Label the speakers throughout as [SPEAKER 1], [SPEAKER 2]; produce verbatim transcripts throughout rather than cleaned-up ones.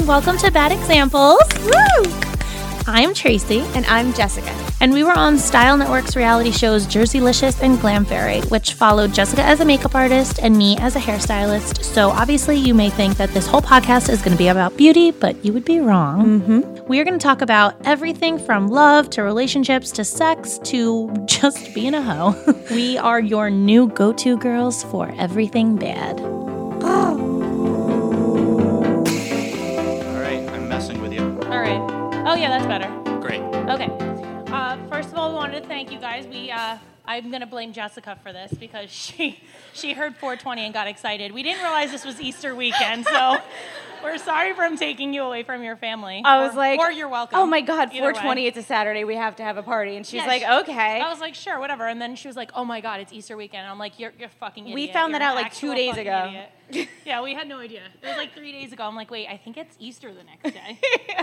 [SPEAKER 1] welcome to Bad Examples. Woo! I'm Tracy.
[SPEAKER 2] And I'm Jessica.
[SPEAKER 1] And we were on Style Network's reality shows Jerseylicious and Glam Fairy, which followed Jessica as a makeup artist and me as a hairstylist. So obviously you may think that this whole podcast is going to be about beauty, but you would be wrong.
[SPEAKER 2] Mm-hmm.
[SPEAKER 1] We are going to talk about everything from love to relationships to sex to just being a hoe. We are your new go-to girls for everything bad.
[SPEAKER 3] All right, I'm messing with you.
[SPEAKER 1] All right. Oh, yeah, that's better.
[SPEAKER 3] Great.
[SPEAKER 1] Okay. Uh, first of all, we wanted to thank you guys. We, uh, I'm going to blame Jessica for this because she she heard four twenty and got excited. We didn't realize this was Easter weekend, so we're sorry for him taking you away from your family.
[SPEAKER 2] I was
[SPEAKER 1] or,
[SPEAKER 2] like,
[SPEAKER 1] or you're welcome.
[SPEAKER 2] Oh my God,
[SPEAKER 1] Either
[SPEAKER 2] four twenty,
[SPEAKER 1] way.
[SPEAKER 2] it's a Saturday, we have to have a party. And she's
[SPEAKER 1] Yeah,
[SPEAKER 2] like,
[SPEAKER 1] she-
[SPEAKER 2] okay.
[SPEAKER 1] I was like, sure, whatever. And then she was like, oh my God, it's Easter weekend. And I'm like, you're you're a fucking idiot.
[SPEAKER 2] We found
[SPEAKER 1] You're
[SPEAKER 2] that out
[SPEAKER 1] an
[SPEAKER 2] like two
[SPEAKER 1] actual
[SPEAKER 2] days
[SPEAKER 1] fucking
[SPEAKER 2] ago.
[SPEAKER 1] idiot. Yeah, we had no idea. It was like three days ago. I'm like, wait, I think it's Easter the next day.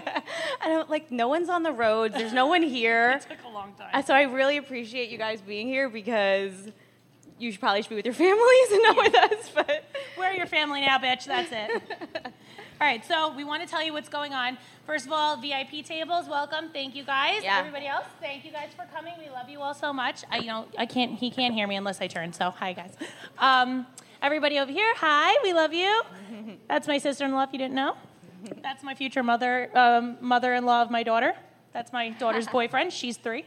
[SPEAKER 2] I don't like, no one's on the roads. There's no one here.
[SPEAKER 1] It took a long time.
[SPEAKER 2] Uh, So I really appreciate you guys being here because you should probably should be with your families and not with us. But
[SPEAKER 1] We're your family now, bitch. That's it. All right, so we want to tell you what's going on. First of all, V I P tables, welcome. Thank you guys.
[SPEAKER 2] Yeah.
[SPEAKER 1] Everybody else, thank you guys for coming. We love you all so much. I, you know, I can't. He can't hear me unless I turn. So, hi guys. Um, everybody over here, hi. We love you. That's my sister-in-law. If you didn't know, that's my future mother, um, mother-in-law of my daughter. That's my daughter's boyfriend. She's three.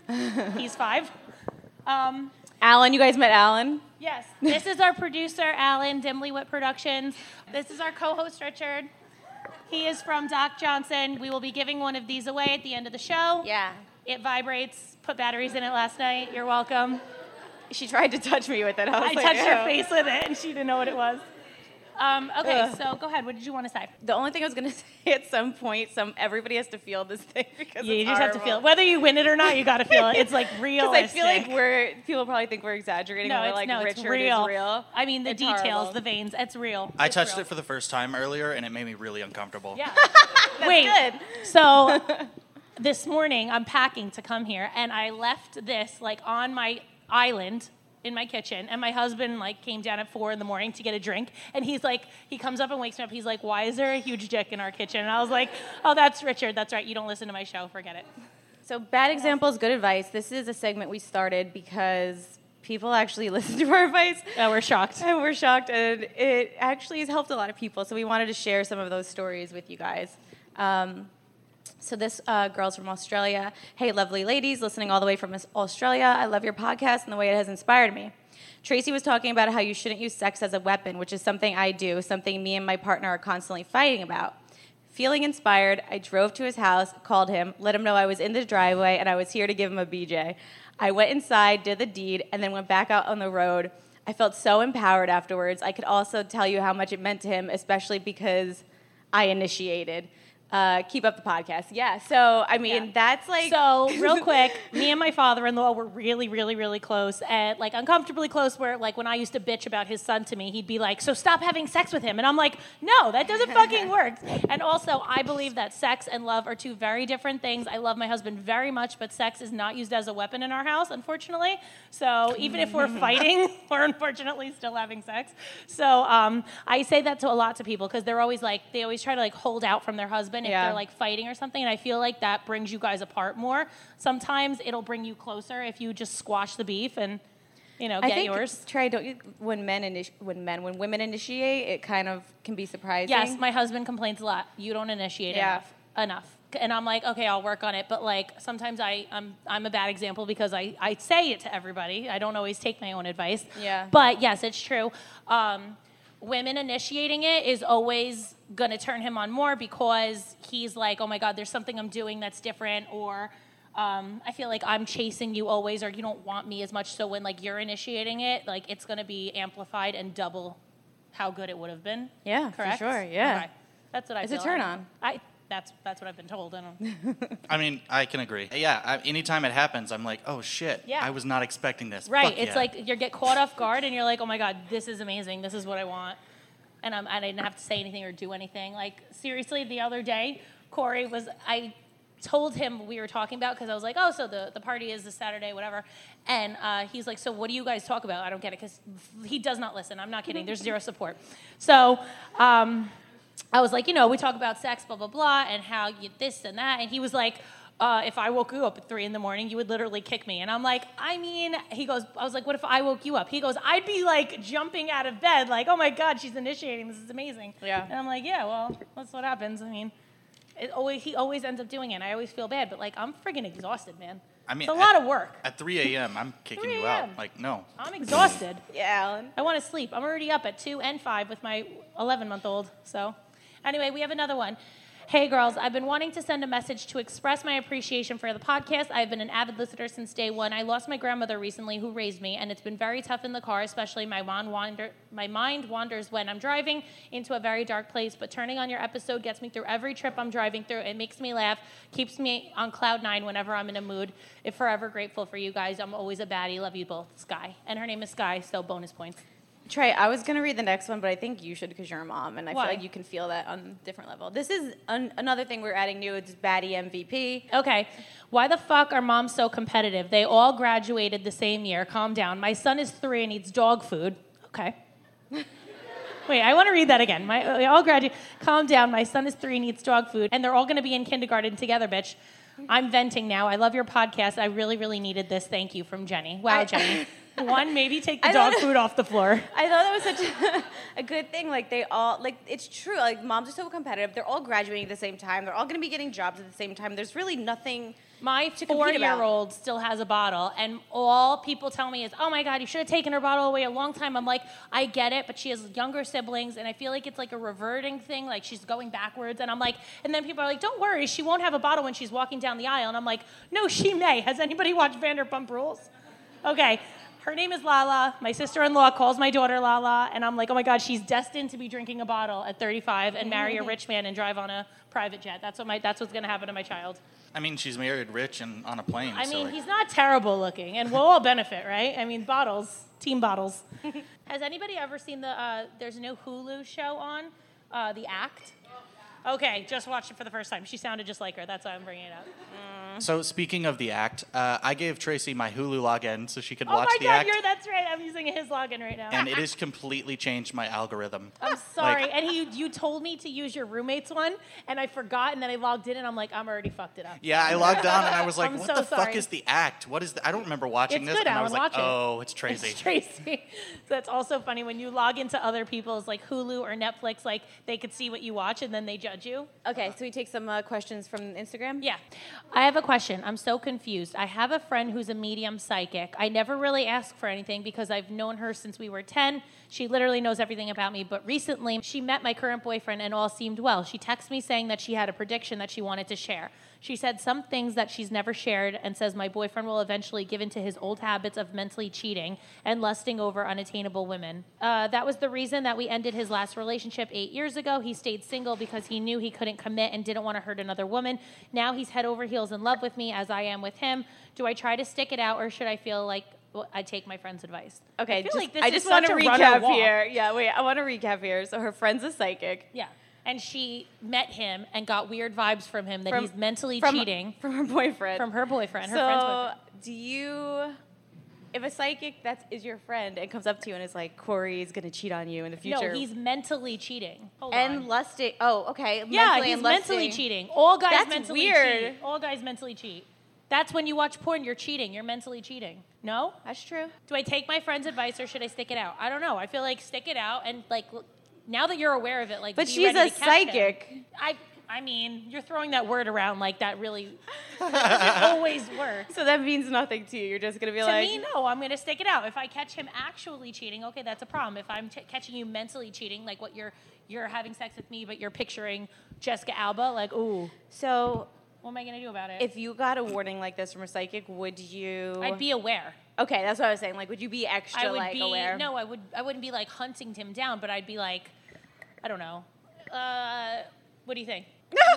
[SPEAKER 1] He's five. Um,
[SPEAKER 2] Alan, you guys met Alan?
[SPEAKER 1] Yes. This is our producer, Alan, Dimlywit Productions. This is our co-host, Richard. He is from Doc Johnson. We will be giving one of these away at the end of the show.
[SPEAKER 2] Yeah.
[SPEAKER 1] It vibrates. Put batteries in it last night. You're welcome.
[SPEAKER 2] She tried to touch me with it. I, was
[SPEAKER 1] I
[SPEAKER 2] like,
[SPEAKER 1] touched her
[SPEAKER 2] "Ew."
[SPEAKER 1] face with it, and she didn't know what it was. Um, okay,
[SPEAKER 2] Ugh.
[SPEAKER 1] so go ahead. What did you want to say?
[SPEAKER 2] The only thing I was going to say at some point, some everybody has to feel this thing because
[SPEAKER 1] Yeah, you
[SPEAKER 2] it's
[SPEAKER 1] just have to
[SPEAKER 2] horrible.
[SPEAKER 1] feel it. Whether you win it or not, you got to feel it. It's like
[SPEAKER 2] Because
[SPEAKER 1] realistic.
[SPEAKER 2] I feel like we're, people probably think we're exaggerating
[SPEAKER 1] no,
[SPEAKER 2] when we're
[SPEAKER 1] it's,
[SPEAKER 2] like,
[SPEAKER 1] no, it's
[SPEAKER 2] Richard
[SPEAKER 1] real.
[SPEAKER 2] is real.
[SPEAKER 1] I mean, the
[SPEAKER 2] It's
[SPEAKER 1] details,
[SPEAKER 2] horrible.
[SPEAKER 1] the veins. It's real.
[SPEAKER 3] I
[SPEAKER 1] It's
[SPEAKER 3] touched
[SPEAKER 1] real.
[SPEAKER 3] it for the first time earlier, and it made me really uncomfortable.
[SPEAKER 1] Yeah.
[SPEAKER 2] That's
[SPEAKER 1] Wait.
[SPEAKER 2] good.
[SPEAKER 1] So this morning I'm packing to come here, and I left this like on my island in my kitchen, and my husband like came down at four in the morning to get a drink, and he's like, he comes up and wakes me up. He's like, "Why is there a huge dick in our kitchen?" And I was like, "Oh, that's Richard. That's right. You don't listen to my show. Forget it."
[SPEAKER 2] So bad examples, good advice. This is a segment we started because people actually listen to our advice.
[SPEAKER 1] Oh, we're shocked.
[SPEAKER 2] And we're shocked, and it actually has helped a lot of people. So we wanted to share some of those stories with you guys. Um, so this uh, girl's from Australia. Hey, lovely ladies, listening all the way from Australia. I love your podcast and the way it has inspired me. Tracy was talking about how you shouldn't use sex as a weapon, which is something I do, something me and my partner are constantly fighting about. Feeling inspired, I drove to his house, called him, let him know I was in the driveway, and I was here to give him a B J. I went inside, did the deed, and then went back out on the road. I felt so empowered afterwards. I could also tell you how much it meant to him, especially because I initiated. Uh, keep up the podcast. Yeah, so, I mean,
[SPEAKER 1] Yeah.
[SPEAKER 2] that's like...
[SPEAKER 1] So, real quick, me and my father-in-law were really, really, really close, and like uncomfortably close. Where like when I used to bitch about his son to me, he'd be like, "So stop having sex with him," and I'm like, "No, that doesn't fucking work." And also, I believe that sex and love are two very different things. I love my husband very much, but sex is not used as a weapon in our house, unfortunately. So even if we're fighting, we're unfortunately still having sex. So um, I say that to a lot to people because they're always like, they always try to like hold out from their husband if
[SPEAKER 2] Yeah.
[SPEAKER 1] they're like fighting or something, and I feel like that brings you guys apart more. Sometimes it'll bring you closer if you just squash the beef and, you know,
[SPEAKER 2] I
[SPEAKER 1] get
[SPEAKER 2] think,
[SPEAKER 1] yours.
[SPEAKER 2] Trey, don't you, when men, initi- when men, when women initiate, it kind of can be surprising.
[SPEAKER 1] Yes, my husband complains a lot. You don't initiate
[SPEAKER 2] Yeah.
[SPEAKER 1] enough. Enough. And I'm like, okay, I'll work on it. But like sometimes I, I'm I'm a bad example because I, I say it to everybody. I don't always take my own advice.
[SPEAKER 2] Yeah.
[SPEAKER 1] But yes, it's true. Um, women initiating it is always going to turn him on more because he's like, oh my God, there's something I'm doing that's different, or um, I feel like I'm chasing you always, or you don't want me as much. So when like you're initiating it, like it's going to be amplified and double how good it would have been.
[SPEAKER 2] Yeah, for
[SPEAKER 1] Correct?
[SPEAKER 2] sure, yeah.
[SPEAKER 1] Okay. That's what I
[SPEAKER 2] It's a
[SPEAKER 1] feel.
[SPEAKER 2] turn
[SPEAKER 1] I-
[SPEAKER 2] on.
[SPEAKER 1] I that's that's what I've been told. I don't.
[SPEAKER 3] I mean, I can agree. Yeah, I, anytime it happens, I'm like, oh shit,
[SPEAKER 1] Yeah.
[SPEAKER 3] I was not expecting this.
[SPEAKER 1] Right.
[SPEAKER 3] Fuck
[SPEAKER 1] It's
[SPEAKER 3] yeah.
[SPEAKER 1] like you get caught off guard and you're like, oh my God, this is amazing. This is what I want. And I'm, I didn't have to say anything or do anything. Like, seriously, the other day, Corey was, I told him what we were talking about because I was like, oh, so the, the party is this Saturday, whatever. And uh, he's like, so what do you guys talk about? I don't get it because he does not listen. I'm not kidding. There's zero support. So um, I was like, you know, we talk about sex, blah, blah, blah, and how you this and that. And he was like, uh, if I woke you up at three in the morning, you would literally kick me. And I'm like, I mean, he goes, I was like, what if I woke you up? He goes, I'd be like jumping out of bed, like, oh my God, she's initiating. This is amazing.
[SPEAKER 2] Yeah.
[SPEAKER 1] And I'm like, yeah, well, that's what happens. I mean, it always he always ends up doing it. And I always feel bad, but like, I'm friggin' exhausted, man.
[SPEAKER 3] I mean,
[SPEAKER 1] it's a
[SPEAKER 3] at,
[SPEAKER 1] lot of work.
[SPEAKER 3] At three a.m., I'm kicking you out. Like, no.
[SPEAKER 1] I'm exhausted.
[SPEAKER 2] Yeah, Alan.
[SPEAKER 1] I want to sleep. I'm already up at two and five with my eleven-month-old. So, anyway, we have another one. Hey, girls, I've been wanting to send a message to express my appreciation for the podcast. I've been an avid listener since day one. I lost my grandmother recently who raised me, and it's been very tough in the car, especially my mind, wander, my mind wanders when I'm driving into a very dark place, but turning on your episode gets me through every trip I'm driving through. It makes me laugh, keeps me on cloud nine whenever I'm in a mood. I'm forever grateful for you guys. I'm always a baddie. Love you both. Sky. And her name is Sky, so bonus points.
[SPEAKER 2] Trey, I was going to read the next one, but I think you should because you're a mom, and I
[SPEAKER 1] Why?
[SPEAKER 2] feel like you can feel that on a different level. This is an- another thing we're adding new. It's Baddie M V P.
[SPEAKER 1] Okay. Why the fuck are moms so competitive? They all graduated the same year. Calm down. My son is three and eats dog food. Okay. Wait, I want to read that again. My, they all graduate. Calm down. My son is three and eats dog food, and they're all going to be in kindergarten together, bitch. I'm venting now. I love your podcast. I really, really needed this. Thank you from Jenny. Wow,
[SPEAKER 2] I-
[SPEAKER 1] Jenny. One, maybe take the
[SPEAKER 2] I
[SPEAKER 1] dog
[SPEAKER 2] thought-
[SPEAKER 1] food off the floor.
[SPEAKER 2] I thought that was such a, a good thing. Like, they all, like, it's true. Like, moms are so competitive. They're all graduating at the same time. They're all going to be getting jobs at the same time. There's really nothing
[SPEAKER 1] My
[SPEAKER 2] to compete about.
[SPEAKER 1] four-year-old still has a bottle, and all people tell me is, oh, my God, you should have taken her bottle away a long time. I'm like, I get it, but she has younger siblings, and I feel like it's like a reverting thing, like she's going backwards. And I'm like, and then people are like, don't worry, she won't have a bottle when she's walking down the aisle. And I'm like, no, she may. Has anybody watched Vanderpump Rules? Okay. Her name is Lala. My sister-in-law calls my daughter Lala, and I'm like, oh my God, she's destined to be drinking a bottle at thirty-five and marry a rich man and drive on a private jet. That's what my that's what's gonna happen to my child.
[SPEAKER 3] I mean, she's married rich and on a plane.
[SPEAKER 1] I
[SPEAKER 3] so
[SPEAKER 1] mean,
[SPEAKER 3] like,
[SPEAKER 1] he's not terrible looking, and we'll all benefit, right? I mean, bottles, team bottles. Has anybody ever seen the? Uh, there's a new Hulu show on, uh, The Act. Okay, just watched it for the first time. She sounded just like her. That's why I'm bringing it up.
[SPEAKER 3] So speaking of The Act, uh, I gave Tracy my Hulu login so she could
[SPEAKER 1] Oh
[SPEAKER 3] watch
[SPEAKER 1] my
[SPEAKER 3] The
[SPEAKER 1] God,
[SPEAKER 3] Act.
[SPEAKER 1] you're that's right. I'm using his login right now.
[SPEAKER 3] And it has completely changed my algorithm.
[SPEAKER 1] I'm sorry.
[SPEAKER 3] Like,
[SPEAKER 1] and he, you told me to use your roommate's one, and I forgot, and then I logged in, and I'm like, I'm already fucked it up.
[SPEAKER 3] yeah, I logged on and I was like,
[SPEAKER 1] I'm
[SPEAKER 3] what
[SPEAKER 1] so
[SPEAKER 3] the fuck
[SPEAKER 1] sorry.
[SPEAKER 3] is The Act? What is the, I don't remember watching
[SPEAKER 1] It's
[SPEAKER 3] this.
[SPEAKER 1] good,
[SPEAKER 3] and I
[SPEAKER 1] Alan.
[SPEAKER 3] was like,
[SPEAKER 1] Watch it.
[SPEAKER 3] oh, it's Tracy.
[SPEAKER 1] It's Tracy. So that's also funny when you log into other people's like Hulu or Netflix, like they could see what you watch and then they judge you.
[SPEAKER 2] Okay, so we take some uh, questions from Instagram.
[SPEAKER 1] Yeah. I have a question. I'm so confused. I have a friend who's a medium psychic. I never really ask for anything because I've known her since we were ten. She literally knows everything about me. But recently, she met my current boyfriend and all seemed well. She texted me saying that she had a prediction that she wanted to share. She said some things that she's never shared and says my boyfriend will eventually give into his old habits of mentally cheating and lusting over unattainable women. Uh, that was the reason that we ended his last relationship eight years ago. He stayed single because he knew he couldn't commit and didn't want to hurt another woman. Now he's head over heels in love with me as I am with him. Do I try to stick it out or should I feel like well, I take my friend's advice?
[SPEAKER 2] Okay,
[SPEAKER 1] I feel
[SPEAKER 2] just,
[SPEAKER 1] like this
[SPEAKER 2] I
[SPEAKER 1] is
[SPEAKER 2] just want to
[SPEAKER 1] such a run or
[SPEAKER 2] recap
[SPEAKER 1] walk.
[SPEAKER 2] here. Yeah, wait, I want to recap here. So her friend's a psychic.
[SPEAKER 1] Yeah. And she met him and got weird vibes from him that
[SPEAKER 2] From-
[SPEAKER 1] he's mentally
[SPEAKER 2] from,
[SPEAKER 1] cheating
[SPEAKER 2] From her boyfriend.
[SPEAKER 1] from her boyfriend, her
[SPEAKER 2] so,
[SPEAKER 1] friend's boyfriend.
[SPEAKER 2] do you, if a psychic that is your friend and comes up to you and is like, Corey is going to cheat on you in the future.
[SPEAKER 1] No, he's mentally cheating. Hold
[SPEAKER 2] and
[SPEAKER 1] on.
[SPEAKER 2] lusting. Oh, okay.
[SPEAKER 1] Yeah,
[SPEAKER 2] mentally
[SPEAKER 1] he's
[SPEAKER 2] and
[SPEAKER 1] mentally
[SPEAKER 2] lusting.
[SPEAKER 1] cheating. All guys
[SPEAKER 2] That's
[SPEAKER 1] mentally
[SPEAKER 2] weird.
[SPEAKER 1] cheat. All guys mentally cheat. That's when you watch porn, you're cheating. You're mentally cheating. No?
[SPEAKER 2] That's true.
[SPEAKER 1] Do I take my friend's advice or should I stick it out? I don't know. I feel like stick it out and like l- now that you're aware of it, like
[SPEAKER 2] But
[SPEAKER 1] be
[SPEAKER 2] she's
[SPEAKER 1] ready
[SPEAKER 2] a
[SPEAKER 1] to catch him.
[SPEAKER 2] psychic.
[SPEAKER 1] I I mean, you're throwing that word around like that really that doesn't always work.
[SPEAKER 2] So that means nothing to you. You're just going to be
[SPEAKER 1] To
[SPEAKER 2] like.
[SPEAKER 1] me, no, I'm going to stick it out. If I catch him actually cheating, okay, that's a problem. If I'm t- catching you mentally cheating, like what you're you're having sex with me, but you're picturing Jessica Alba, like, ooh,
[SPEAKER 2] So
[SPEAKER 1] what am I going to do about it?
[SPEAKER 2] if you got a warning like this from a psychic, would you.
[SPEAKER 1] I'd be aware.
[SPEAKER 2] Okay, that's what I was saying. Like, would you be extra,
[SPEAKER 1] I would
[SPEAKER 2] like,
[SPEAKER 1] be
[SPEAKER 2] aware?
[SPEAKER 1] no, I would I wouldn't be like hunting him down, but I'd be like, I don't know. Uh, what do you think?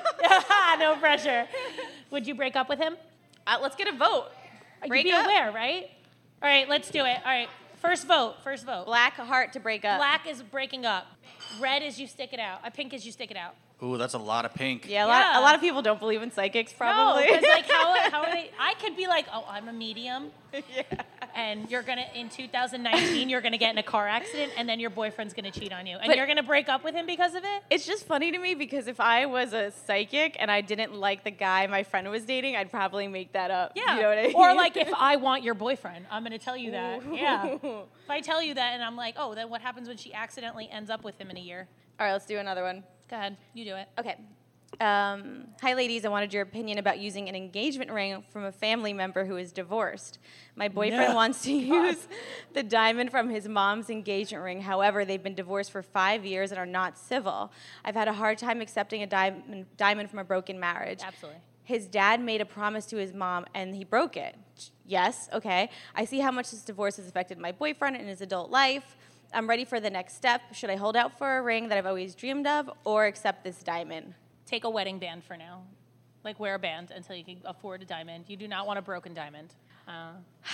[SPEAKER 1] No pressure. Would you break up with him?
[SPEAKER 2] Uh, let's get a vote. Break
[SPEAKER 1] You'd be
[SPEAKER 2] up.
[SPEAKER 1] aware, right? All right, let's do it. All right, first vote. First vote.
[SPEAKER 2] Black heart to break up.
[SPEAKER 1] Black is breaking up. Red is you stick it out. A pink is you stick it out.
[SPEAKER 3] Ooh, that's a lot of pink.
[SPEAKER 2] Yeah, a lot,
[SPEAKER 1] Yeah.
[SPEAKER 2] a lot of people don't believe in psychics, probably.
[SPEAKER 1] No, because like how, how are they? I could be like, oh, I'm a medium.
[SPEAKER 2] Yeah.
[SPEAKER 1] and you're gonna in two thousand nineteen you're gonna get in a car accident, and then your boyfriend's gonna cheat on you, and
[SPEAKER 2] But-
[SPEAKER 1] you're gonna break up with him because of it.
[SPEAKER 2] It's just funny to me because if I was a psychic and I didn't like the guy my friend was dating, I'd probably make that up.
[SPEAKER 1] Yeah.
[SPEAKER 2] You know what I mean?
[SPEAKER 1] Or like if I want your boyfriend, I'm gonna tell you that. Yeah. If I tell you that and I'm like, oh, then what happens when she accidentally ends up with him in a year?
[SPEAKER 2] All right, let's do another one.
[SPEAKER 1] Go ahead, you do it.
[SPEAKER 2] Okay. Um, hi, ladies. I wanted your opinion about using an engagement ring from a family member who is divorced. My boyfriend
[SPEAKER 1] No.
[SPEAKER 2] wants to use the diamond from his mom's engagement ring. However, they've been divorced for five years and are not civil. I've had a hard time accepting a diamond, diamond from a broken marriage.
[SPEAKER 1] Absolutely.
[SPEAKER 2] His dad made a promise to his mom and he broke it. Yes, okay. I see how much this divorce has affected my boyfriend in his adult life. I'm ready for the next step. Should I hold out for a ring that I've always dreamed of or accept this diamond?
[SPEAKER 1] Take a wedding band for now. Like, wear a band until you can afford a diamond. You do not want a broken diamond. Uh,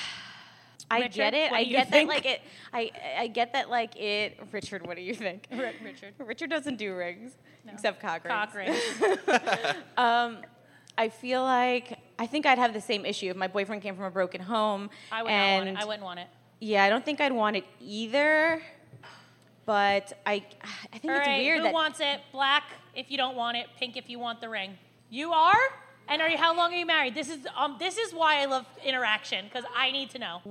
[SPEAKER 2] I
[SPEAKER 1] Richard,
[SPEAKER 2] get it.
[SPEAKER 1] what
[SPEAKER 2] I
[SPEAKER 1] do you
[SPEAKER 2] get
[SPEAKER 1] think?
[SPEAKER 2] that like it I I get that like it Richard, what do you think?
[SPEAKER 1] Richard.
[SPEAKER 2] Richard doesn't do rings
[SPEAKER 1] No.
[SPEAKER 2] except cock rings.
[SPEAKER 1] Cock rings.
[SPEAKER 2] Um I feel like I think I'd have the same issue if my boyfriend came from a broken home.
[SPEAKER 1] I would
[SPEAKER 2] and
[SPEAKER 1] not want it. I wouldn't want it.
[SPEAKER 2] Yeah, I don't think I'd want it either. But I I think
[SPEAKER 1] All
[SPEAKER 2] it's
[SPEAKER 1] right,
[SPEAKER 2] weird
[SPEAKER 1] who
[SPEAKER 2] that
[SPEAKER 1] wants it? Black if you don't want it, pink if you want the ring. You are? And are you, how long are you married? This is um this is why I love interaction, because I need to know.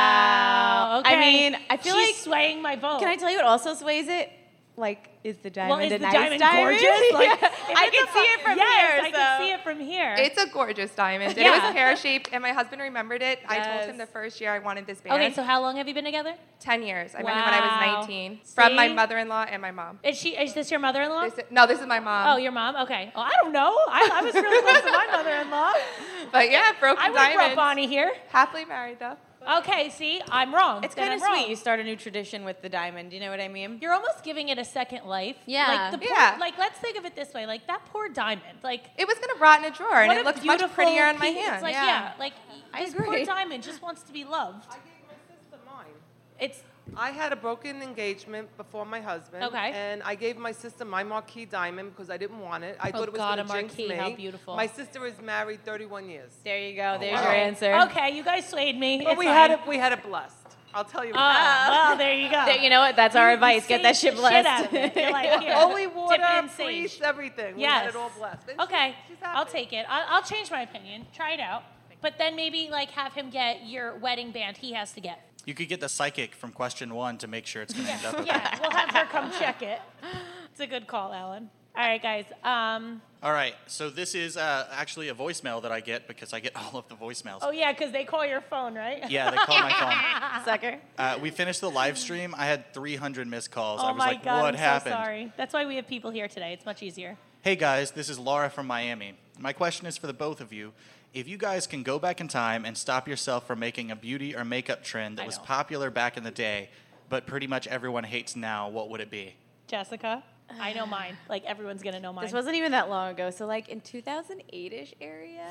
[SPEAKER 2] Wow.
[SPEAKER 1] Okay.
[SPEAKER 2] I mean, I feel
[SPEAKER 1] She's
[SPEAKER 2] like
[SPEAKER 1] swaying my vote.
[SPEAKER 2] can I tell you what also sways it? Like, is the diamond
[SPEAKER 1] well, is
[SPEAKER 2] a
[SPEAKER 1] the
[SPEAKER 2] nice
[SPEAKER 1] diamond,
[SPEAKER 2] diamond?
[SPEAKER 1] gorgeous? Like,
[SPEAKER 2] Yeah.
[SPEAKER 1] if
[SPEAKER 2] I
[SPEAKER 1] it's
[SPEAKER 2] can
[SPEAKER 1] a
[SPEAKER 2] see
[SPEAKER 1] fu-
[SPEAKER 2] it from
[SPEAKER 1] yes,
[SPEAKER 2] here.
[SPEAKER 1] I
[SPEAKER 2] so.
[SPEAKER 1] can see it from here.
[SPEAKER 4] It's a gorgeous diamond. And
[SPEAKER 1] Yeah.
[SPEAKER 4] It was pear-shaped, and my husband remembered it. I told him
[SPEAKER 2] Yes.
[SPEAKER 4] the first year I wanted this band.
[SPEAKER 1] Okay, so how long have you been together?
[SPEAKER 4] ten years. I met him when I
[SPEAKER 1] Wow.
[SPEAKER 4] was nineteen. From my
[SPEAKER 1] See?
[SPEAKER 4] mother-in-law and my mom.
[SPEAKER 1] Is she? Is this your mother-in-law?
[SPEAKER 4] This is- no, this is my mom.
[SPEAKER 1] Oh, your mom? Okay. Oh, I don't know. I, I was really close to my mother-in-law.
[SPEAKER 4] But yeah, broken
[SPEAKER 1] I would grow
[SPEAKER 4] diamonds.
[SPEAKER 1] up Bonnie here.
[SPEAKER 4] Happily married, though.
[SPEAKER 1] Okay, see, I'm wrong.
[SPEAKER 2] It's
[SPEAKER 1] Then
[SPEAKER 2] kind of
[SPEAKER 1] I'm wrong.
[SPEAKER 2] sweet. You start a new tradition with the diamond. You know what I mean?
[SPEAKER 1] You're almost giving it a second life.
[SPEAKER 2] Yeah.
[SPEAKER 1] Like the poor,
[SPEAKER 4] Yeah.
[SPEAKER 1] Like let's think of it this way. Like that poor diamond. Like
[SPEAKER 4] It was going to rot in a drawer, and
[SPEAKER 1] what
[SPEAKER 4] it
[SPEAKER 1] a
[SPEAKER 4] looks much
[SPEAKER 1] beautiful
[SPEAKER 4] prettier on my
[SPEAKER 1] piece.
[SPEAKER 4] hand.
[SPEAKER 1] It's like
[SPEAKER 4] yeah.
[SPEAKER 1] yeah, like
[SPEAKER 2] I
[SPEAKER 1] this poor
[SPEAKER 2] agree.
[SPEAKER 1] diamond just wants to be loved.
[SPEAKER 5] I gave my sister mine.
[SPEAKER 1] It's
[SPEAKER 5] I had a broken engagement before my husband.
[SPEAKER 1] Okay.
[SPEAKER 5] And I gave my sister my marquee diamond because I didn't want it. I
[SPEAKER 1] Oh,
[SPEAKER 5] thought it was
[SPEAKER 1] God,
[SPEAKER 5] going
[SPEAKER 1] a
[SPEAKER 5] to jinx
[SPEAKER 1] marquee,
[SPEAKER 5] me.
[SPEAKER 1] how beautiful.
[SPEAKER 5] My sister is married thirty-one years.
[SPEAKER 2] There you go. There's
[SPEAKER 5] wow.
[SPEAKER 2] your answer.
[SPEAKER 1] okay. You guys swayed me.
[SPEAKER 5] But
[SPEAKER 1] It's
[SPEAKER 5] we
[SPEAKER 1] fine.
[SPEAKER 5] had it. We had it blessed. I'll tell you.
[SPEAKER 1] Oh,
[SPEAKER 5] what.
[SPEAKER 1] well, there you go.
[SPEAKER 2] There- you know what? That's our
[SPEAKER 1] You-
[SPEAKER 2] advice.
[SPEAKER 1] you
[SPEAKER 2] Get that
[SPEAKER 1] saved
[SPEAKER 2] shit
[SPEAKER 1] the shit
[SPEAKER 2] blessed.
[SPEAKER 1] out of it. You're like, here,
[SPEAKER 5] Holy
[SPEAKER 1] dip it
[SPEAKER 5] water,
[SPEAKER 1] in sage.
[SPEAKER 5] priest, everything. We
[SPEAKER 1] Yes.
[SPEAKER 5] had it all blessed. And she-
[SPEAKER 1] Okay,
[SPEAKER 5] she's
[SPEAKER 1] I'll
[SPEAKER 5] happy.
[SPEAKER 1] take it. I'll, I'll change my opinion. Try it out. But then maybe like have him get your wedding band. He has to get.
[SPEAKER 3] You could get the psychic from question one to make sure it's going to end up with
[SPEAKER 1] Yeah, we'll have her come check it. It's a good call, Alan. All right, guys. Um,
[SPEAKER 3] All right, so this is uh, actually a voicemail that I get because I get all of the voicemails.
[SPEAKER 1] oh yeah, because they call your phone, right?
[SPEAKER 3] Yeah, they call my phone.
[SPEAKER 2] Sucker.
[SPEAKER 3] Uh, we finished the live stream. I had three hundred missed calls.
[SPEAKER 1] Oh
[SPEAKER 3] I was
[SPEAKER 1] my
[SPEAKER 3] like,
[SPEAKER 1] God,
[SPEAKER 3] what
[SPEAKER 1] I'm
[SPEAKER 3] happened?
[SPEAKER 1] so sorry. That's why we have people here today. It's much easier.
[SPEAKER 3] Hey guys, this is Laura from Miami. My question is for the both of you. If you guys can go back in time and stop yourself from making a beauty or makeup trend that
[SPEAKER 1] I
[SPEAKER 3] was
[SPEAKER 1] know.
[SPEAKER 3] popular back in the day, but pretty much everyone hates now, what would it be?
[SPEAKER 1] Jessica, I know mine. Like everyone's gonna know mine.
[SPEAKER 2] This wasn't even that long ago. So like in two thousand eight-ish area,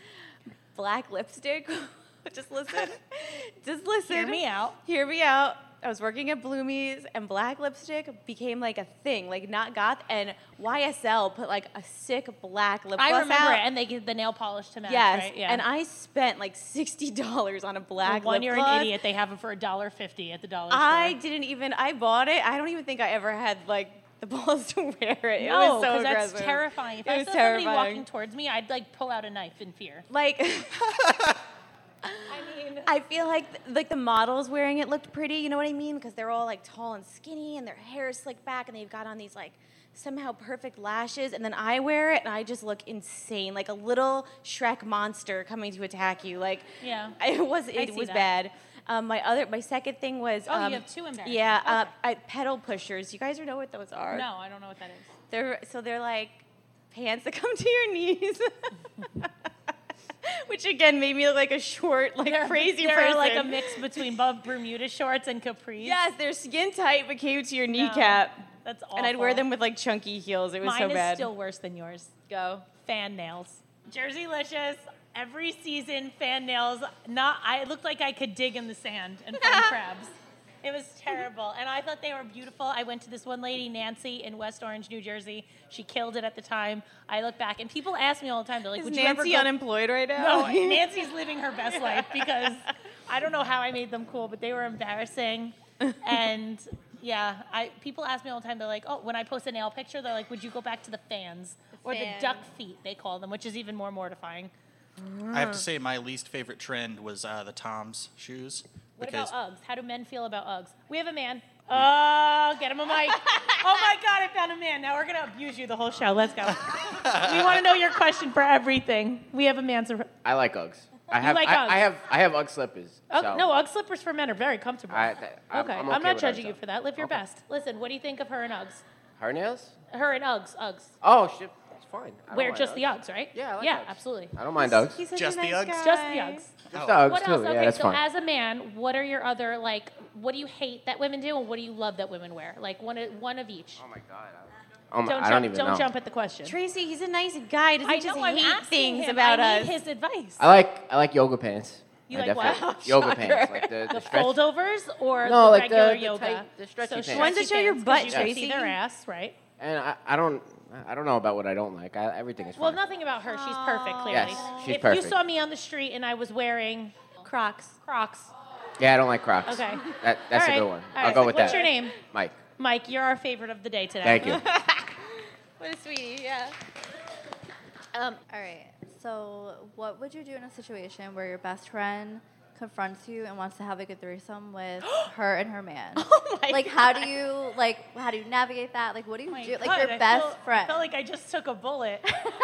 [SPEAKER 2] black lipstick. Just listen. Just listen.
[SPEAKER 1] Hear me out.
[SPEAKER 2] Hear me out. I was working at Bloomies, and black lipstick became like a thing, like not goth. And Y S L put like a sick black lip gloss
[SPEAKER 1] I remember
[SPEAKER 2] out.
[SPEAKER 1] it, and they give the nail polish to match.
[SPEAKER 2] Yes,
[SPEAKER 1] right? Yeah.
[SPEAKER 2] and I spent like sixty dollars on a black
[SPEAKER 1] Well, one,
[SPEAKER 2] lip
[SPEAKER 1] you're
[SPEAKER 2] gloss.
[SPEAKER 1] an idiot. They have them for a dollar fifty at the dollar
[SPEAKER 2] I
[SPEAKER 1] store.
[SPEAKER 2] didn't even. I bought it. I don't even think I ever had like the balls to wear it. It
[SPEAKER 1] No,
[SPEAKER 2] was so
[SPEAKER 1] because that's
[SPEAKER 2] aggressive.
[SPEAKER 1] terrifying. If
[SPEAKER 2] It
[SPEAKER 1] I
[SPEAKER 2] was
[SPEAKER 1] saw somebody
[SPEAKER 2] terrifying.
[SPEAKER 1] walking towards me, I'd like pull out a knife in fear.
[SPEAKER 2] Like.
[SPEAKER 1] I mean,
[SPEAKER 2] I feel like like the models wearing it looked pretty, you know what I mean? Because they're all like tall and skinny and their hair is slicked back and they've got on these like somehow perfect lashes, and then I wear it and I just look insane, like a little Shrek monster coming to attack you. Like
[SPEAKER 1] Yeah.
[SPEAKER 2] it was
[SPEAKER 1] I
[SPEAKER 2] it
[SPEAKER 1] see
[SPEAKER 2] was
[SPEAKER 1] that.
[SPEAKER 2] bad. Um, my other my second thing was
[SPEAKER 1] Oh, you
[SPEAKER 2] um,
[SPEAKER 1] have two embarrassing.
[SPEAKER 2] yeah uh,
[SPEAKER 1] Okay.
[SPEAKER 2] I, pedal pushers. You guys know what those are?
[SPEAKER 1] no, I don't know what that is.
[SPEAKER 2] They're so they're like pants that come to your knees. Which again made me look like a short, like
[SPEAKER 1] They're,
[SPEAKER 2] crazy
[SPEAKER 1] they're
[SPEAKER 2] person.
[SPEAKER 1] like a mix between Bob Bermuda shorts and capris.
[SPEAKER 2] Yes, they're skin tight but came to your
[SPEAKER 1] No,
[SPEAKER 2] kneecap.
[SPEAKER 1] That's awful.
[SPEAKER 2] And I'd wear them with like chunky heels. It was
[SPEAKER 1] Mine
[SPEAKER 2] so
[SPEAKER 1] is
[SPEAKER 2] bad.
[SPEAKER 1] still worse than yours.
[SPEAKER 2] Go.
[SPEAKER 1] Fan nails. Jerseylicious. Every season, fan nails. Not. I it looked like I could dig in the sand and find crabs. It was terrible, and I thought they were beautiful. I went to this one lady, Nancy, in West Orange, New Jersey. She killed it at the time. I look back, and people ask me all the time. They're like,
[SPEAKER 2] Is
[SPEAKER 1] "Would you ever
[SPEAKER 2] Nancy
[SPEAKER 1] go?"
[SPEAKER 2] unemployed right now?
[SPEAKER 1] No, Nancy's living her best life because I don't know how I made them cool, but they were embarrassing. And yeah, I people ask me all the time. They're like, "Oh, when I post a nail picture, they're like, would you go back to the fans or the
[SPEAKER 2] fans.
[SPEAKER 1] duck feet?" They call them, which is even more mortifying.
[SPEAKER 3] I have to say, my least favorite trend was uh, the Tom's shoes.
[SPEAKER 1] What
[SPEAKER 3] because
[SPEAKER 1] about Uggs? How do men feel about Uggs? We have a man. Oh, get him a mic. Oh my God, I found a man. Now we're going to abuse you the whole show. Let's go. We want to know your question for everything. We have a man. Sur-
[SPEAKER 6] I like Uggs. I have
[SPEAKER 1] like
[SPEAKER 6] I,
[SPEAKER 1] Uggs?
[SPEAKER 6] I have I have Ugg slippers.
[SPEAKER 1] oh,
[SPEAKER 6] so
[SPEAKER 1] no, Ugg slippers for men are very comfortable.
[SPEAKER 6] I, I,
[SPEAKER 1] okay,
[SPEAKER 6] I'm,
[SPEAKER 1] I'm,
[SPEAKER 6] okay
[SPEAKER 1] not
[SPEAKER 6] with
[SPEAKER 1] judging
[SPEAKER 6] Uggs,
[SPEAKER 1] you
[SPEAKER 6] though.
[SPEAKER 1] for that. Live your
[SPEAKER 6] Okay.
[SPEAKER 1] best. Listen, what do you think of her and Uggs?
[SPEAKER 6] Her nails?
[SPEAKER 1] Her and Uggs. Uggs.
[SPEAKER 6] Oh shit, it's fine. I don't
[SPEAKER 1] Wear
[SPEAKER 6] mind
[SPEAKER 1] just
[SPEAKER 6] Uggs.
[SPEAKER 1] the Uggs, right?
[SPEAKER 6] Yeah, I like
[SPEAKER 1] yeah,
[SPEAKER 6] Uggs.
[SPEAKER 1] absolutely.
[SPEAKER 6] I don't mind Uggs.
[SPEAKER 4] He's such
[SPEAKER 3] Just
[SPEAKER 4] a
[SPEAKER 3] the
[SPEAKER 4] nice
[SPEAKER 3] Uggs?
[SPEAKER 4] guy.
[SPEAKER 1] Just the Uggs.
[SPEAKER 6] Just
[SPEAKER 3] Oh.
[SPEAKER 6] the Uggs
[SPEAKER 1] What
[SPEAKER 6] too.
[SPEAKER 1] else?
[SPEAKER 6] Yeah,
[SPEAKER 1] Okay,
[SPEAKER 6] that's
[SPEAKER 1] so
[SPEAKER 6] fine.
[SPEAKER 1] as a man, what are your other like? What do you hate that women do, and what do you love that women wear? Like one, of, one of each.
[SPEAKER 6] Oh my god. I, oh my,
[SPEAKER 1] Don't
[SPEAKER 6] I
[SPEAKER 1] jump.
[SPEAKER 6] don't even
[SPEAKER 1] don't
[SPEAKER 6] know.
[SPEAKER 1] jump at the question.
[SPEAKER 2] Tracy, he's a nice guy. He doesn't
[SPEAKER 1] I
[SPEAKER 2] just
[SPEAKER 1] know. I'm
[SPEAKER 2] hate
[SPEAKER 1] asking
[SPEAKER 2] things
[SPEAKER 1] him.
[SPEAKER 2] about
[SPEAKER 1] I
[SPEAKER 2] us.
[SPEAKER 1] need his advice.
[SPEAKER 6] I like I like yoga pants.
[SPEAKER 1] You
[SPEAKER 6] I
[SPEAKER 1] like what?
[SPEAKER 6] definitely- Yoga
[SPEAKER 2] Shocker.
[SPEAKER 6] pants, like the, the,
[SPEAKER 1] The
[SPEAKER 6] stretch.
[SPEAKER 1] foldovers or
[SPEAKER 6] No,
[SPEAKER 1] the
[SPEAKER 6] like the-
[SPEAKER 1] regular
[SPEAKER 6] the
[SPEAKER 1] yoga?
[SPEAKER 6] tight- the stretchy
[SPEAKER 1] so
[SPEAKER 6] pants.
[SPEAKER 1] stretchy
[SPEAKER 2] Ones that show your
[SPEAKER 1] pants, 'cause
[SPEAKER 2] butt,
[SPEAKER 1] you can see
[SPEAKER 2] Tracy.
[SPEAKER 1] their ass, right?
[SPEAKER 6] And I, I don't I don't know about what I don't like. I, everything is fine.
[SPEAKER 1] Well, nothing about her. She's perfect, clearly.
[SPEAKER 6] Yes, she's
[SPEAKER 1] if
[SPEAKER 6] perfect.
[SPEAKER 1] you saw me on the street and I was wearing
[SPEAKER 2] Crocs.
[SPEAKER 1] Crocs,
[SPEAKER 6] Yeah, I don't like Crocs.
[SPEAKER 1] okay.
[SPEAKER 6] That, that's
[SPEAKER 1] All right.
[SPEAKER 6] a good one.
[SPEAKER 1] All
[SPEAKER 6] I'll
[SPEAKER 1] right.
[SPEAKER 6] go with
[SPEAKER 1] What's
[SPEAKER 6] that.
[SPEAKER 1] your name?
[SPEAKER 6] Mike.
[SPEAKER 1] Mike, you're our favorite of the day today.
[SPEAKER 6] Thank you.
[SPEAKER 2] What a sweetie, yeah.
[SPEAKER 7] Um, all right. So, what would you do in a situation where your best friend confronts you and wants to have like a threesome with her and her man?
[SPEAKER 1] Oh my
[SPEAKER 7] like,
[SPEAKER 1] God.
[SPEAKER 7] how do you like? How do you navigate that? Like, what do you
[SPEAKER 1] Oh my
[SPEAKER 7] do? Like
[SPEAKER 1] God,
[SPEAKER 7] your
[SPEAKER 1] I
[SPEAKER 7] best
[SPEAKER 1] feel,
[SPEAKER 7] friend.
[SPEAKER 1] I felt like I just took a bullet.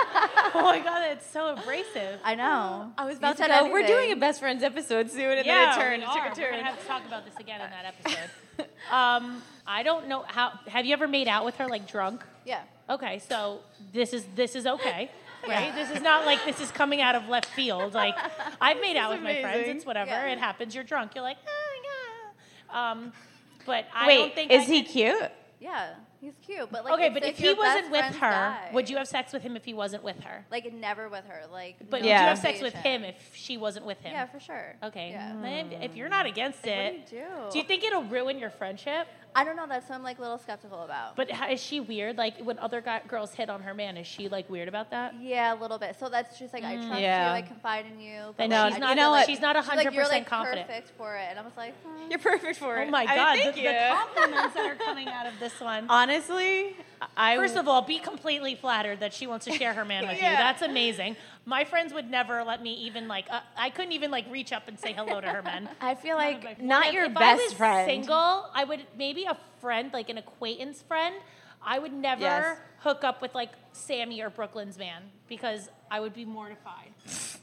[SPEAKER 1] Oh my God, it's so abrasive.
[SPEAKER 7] I know.
[SPEAKER 2] I was
[SPEAKER 7] You
[SPEAKER 2] about to
[SPEAKER 7] said
[SPEAKER 2] go, we're
[SPEAKER 7] anything.
[SPEAKER 2] doing a best friends episode soon, and
[SPEAKER 1] yeah,
[SPEAKER 2] then it turned.
[SPEAKER 1] we
[SPEAKER 2] It took
[SPEAKER 1] are.
[SPEAKER 2] a
[SPEAKER 1] We're
[SPEAKER 2] turn.
[SPEAKER 1] gonna have to talk about this again in that episode. um, I don't know how. Have you ever made out with her like drunk?
[SPEAKER 7] Yeah.
[SPEAKER 1] Okay, so this is this is okay, right? This is not like this is coming out of left field. Like I've made out with my friends.
[SPEAKER 2] amazing.
[SPEAKER 1] It's whatever.
[SPEAKER 7] Yeah.
[SPEAKER 1] It happens. You're drunk. You're like, oh, yeah. Um, but I
[SPEAKER 2] Wait,
[SPEAKER 1] don't think
[SPEAKER 2] is
[SPEAKER 1] I
[SPEAKER 2] he
[SPEAKER 1] could-
[SPEAKER 2] cute?
[SPEAKER 7] Yeah. He's cute, but like.
[SPEAKER 1] Okay,
[SPEAKER 7] if,
[SPEAKER 1] but if,
[SPEAKER 7] if
[SPEAKER 1] he
[SPEAKER 7] your
[SPEAKER 1] wasn't
[SPEAKER 7] best
[SPEAKER 1] with
[SPEAKER 7] friends
[SPEAKER 1] her,
[SPEAKER 7] die,
[SPEAKER 1] would you have sex with him if he wasn't with her?
[SPEAKER 7] Like never with her, like.
[SPEAKER 1] But
[SPEAKER 7] no
[SPEAKER 1] would
[SPEAKER 2] Yeah.
[SPEAKER 1] you have sex with
[SPEAKER 7] conversation.
[SPEAKER 1] him if she wasn't with him?
[SPEAKER 7] Yeah, for sure.
[SPEAKER 1] Okay.
[SPEAKER 7] Yeah.
[SPEAKER 1] Then if you're not against
[SPEAKER 7] Like,
[SPEAKER 1] it,
[SPEAKER 7] what do you do?
[SPEAKER 1] do you think it'll ruin your friendship?
[SPEAKER 7] I don't know. That's what I'm like a little skeptical about.
[SPEAKER 1] But how, is she weird? Like when other guy, girls hit on her man, is she like weird about that?
[SPEAKER 7] Yeah, a little bit. So that's just like I trust
[SPEAKER 2] Yeah.
[SPEAKER 7] you, I confide in you. But
[SPEAKER 1] Then
[SPEAKER 7] like,
[SPEAKER 1] she's
[SPEAKER 7] I
[SPEAKER 1] not.
[SPEAKER 7] just
[SPEAKER 2] know
[SPEAKER 7] feel
[SPEAKER 2] what?
[SPEAKER 7] like-
[SPEAKER 1] She's not
[SPEAKER 7] she's like, you're
[SPEAKER 1] hundred
[SPEAKER 7] like
[SPEAKER 1] percent confident.
[SPEAKER 7] perfect for it, and I was like, hmm.
[SPEAKER 2] You're perfect for
[SPEAKER 1] Oh
[SPEAKER 2] it.
[SPEAKER 1] my
[SPEAKER 2] I
[SPEAKER 1] God,
[SPEAKER 2] thank
[SPEAKER 1] the,
[SPEAKER 2] you.
[SPEAKER 1] the compliments that are coming out of this one.
[SPEAKER 2] Honestly, I
[SPEAKER 1] First of all, be completely flattered that she wants to share her man with you.
[SPEAKER 2] Yeah.
[SPEAKER 1] That's amazing. My friends would never let me even like. Uh, I couldn't even like reach up and say hello to her men.
[SPEAKER 2] I feel
[SPEAKER 1] None
[SPEAKER 2] like
[SPEAKER 1] of my-
[SPEAKER 2] not
[SPEAKER 1] If-
[SPEAKER 2] your
[SPEAKER 1] if I
[SPEAKER 2] best
[SPEAKER 1] was
[SPEAKER 2] friend.
[SPEAKER 1] Single, I would maybe a friend, like an acquaintance friend. I would never
[SPEAKER 2] Yes.
[SPEAKER 1] hook up with like Sammy or Brooklyn's man because I would be mortified.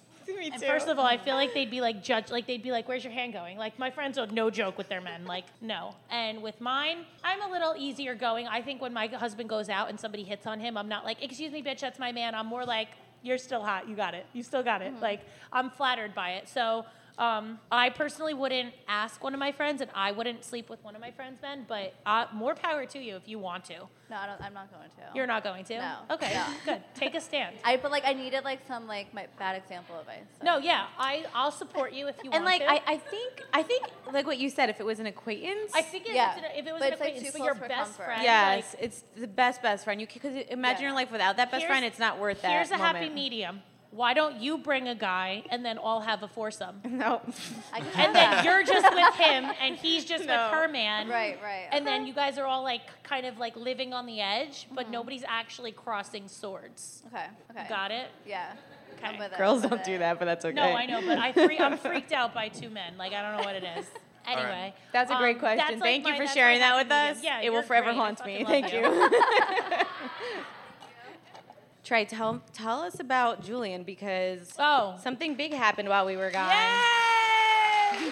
[SPEAKER 2] Me
[SPEAKER 1] And first of all, I feel like they'd be like judge, like they'd be like, "Where's your hand going?" Like my friends are no joke with their men, like no. And with mine, I'm a little easier going. I think when my husband goes out and somebody hits on him, I'm not like, "Excuse me, bitch, that's my man." I'm more like, "You're still hot. You got it. You still got it." Like I'm flattered by it. So um, I personally wouldn't ask one of my friends, and I wouldn't sleep with one of my friends' men. But uh, more power to you if you want to.
[SPEAKER 7] No, I don't, I'm not going to.
[SPEAKER 1] You're not going to.
[SPEAKER 7] No.
[SPEAKER 1] Okay.
[SPEAKER 7] No.
[SPEAKER 1] Good. Take a stand.
[SPEAKER 7] I but like I needed like some like my bad example advice. so.
[SPEAKER 1] No, yeah, I I'll support you if you
[SPEAKER 2] And
[SPEAKER 1] want
[SPEAKER 2] like
[SPEAKER 1] to.
[SPEAKER 2] I, I think I think like what you said, if it was an acquaintance,
[SPEAKER 1] I think if,
[SPEAKER 7] Yeah.
[SPEAKER 1] it's an, if it was
[SPEAKER 7] But
[SPEAKER 1] an
[SPEAKER 7] it's, like,
[SPEAKER 1] acquaintance,
[SPEAKER 7] too
[SPEAKER 1] but your
[SPEAKER 7] close for
[SPEAKER 1] best
[SPEAKER 7] comfort.
[SPEAKER 1] friend,
[SPEAKER 2] yes,
[SPEAKER 1] like,
[SPEAKER 2] it's the best best friend. You because imagine
[SPEAKER 7] Yeah.
[SPEAKER 2] your life without that best
[SPEAKER 1] Here's-
[SPEAKER 2] friend, it's not worth that.
[SPEAKER 1] here's a happy
[SPEAKER 2] moment.
[SPEAKER 1] medium. Why don't you bring a guy and then all have a foursome?
[SPEAKER 2] No.
[SPEAKER 7] I can
[SPEAKER 1] And
[SPEAKER 7] have
[SPEAKER 1] then
[SPEAKER 7] that.
[SPEAKER 1] you're just with him and he's just
[SPEAKER 2] No.
[SPEAKER 1] with her man.
[SPEAKER 7] Right, right.
[SPEAKER 1] And then
[SPEAKER 7] okay.
[SPEAKER 1] you guys are all like kind of like living on the edge, but
[SPEAKER 7] Mm-hmm.
[SPEAKER 1] nobody's actually crossing swords.
[SPEAKER 7] Okay. Okay.
[SPEAKER 1] Got it?
[SPEAKER 7] Yeah.
[SPEAKER 1] Okay.
[SPEAKER 7] I'm with it,
[SPEAKER 2] Girls
[SPEAKER 7] I'm with
[SPEAKER 2] don't do
[SPEAKER 7] it.
[SPEAKER 2] that, but that's okay.
[SPEAKER 1] No, I know, but I free, I'm freaked out by two men. Like I don't know what it is.
[SPEAKER 3] right.
[SPEAKER 1] Anyway,
[SPEAKER 2] That's a great
[SPEAKER 1] um,
[SPEAKER 2] question.
[SPEAKER 1] that's, like,
[SPEAKER 2] Thank you
[SPEAKER 1] my-
[SPEAKER 2] for
[SPEAKER 1] that's
[SPEAKER 2] sharing
[SPEAKER 1] my
[SPEAKER 2] that
[SPEAKER 1] happy
[SPEAKER 2] with us.
[SPEAKER 1] medium. Yeah,
[SPEAKER 2] It will
[SPEAKER 1] you're
[SPEAKER 2] forever
[SPEAKER 1] great. I
[SPEAKER 2] haunt me.
[SPEAKER 1] fucking
[SPEAKER 2] Thank
[SPEAKER 1] love
[SPEAKER 2] you. Trey, tell tell us about Julian because
[SPEAKER 1] Oh.
[SPEAKER 2] something big happened while we were gone.
[SPEAKER 1] Yay!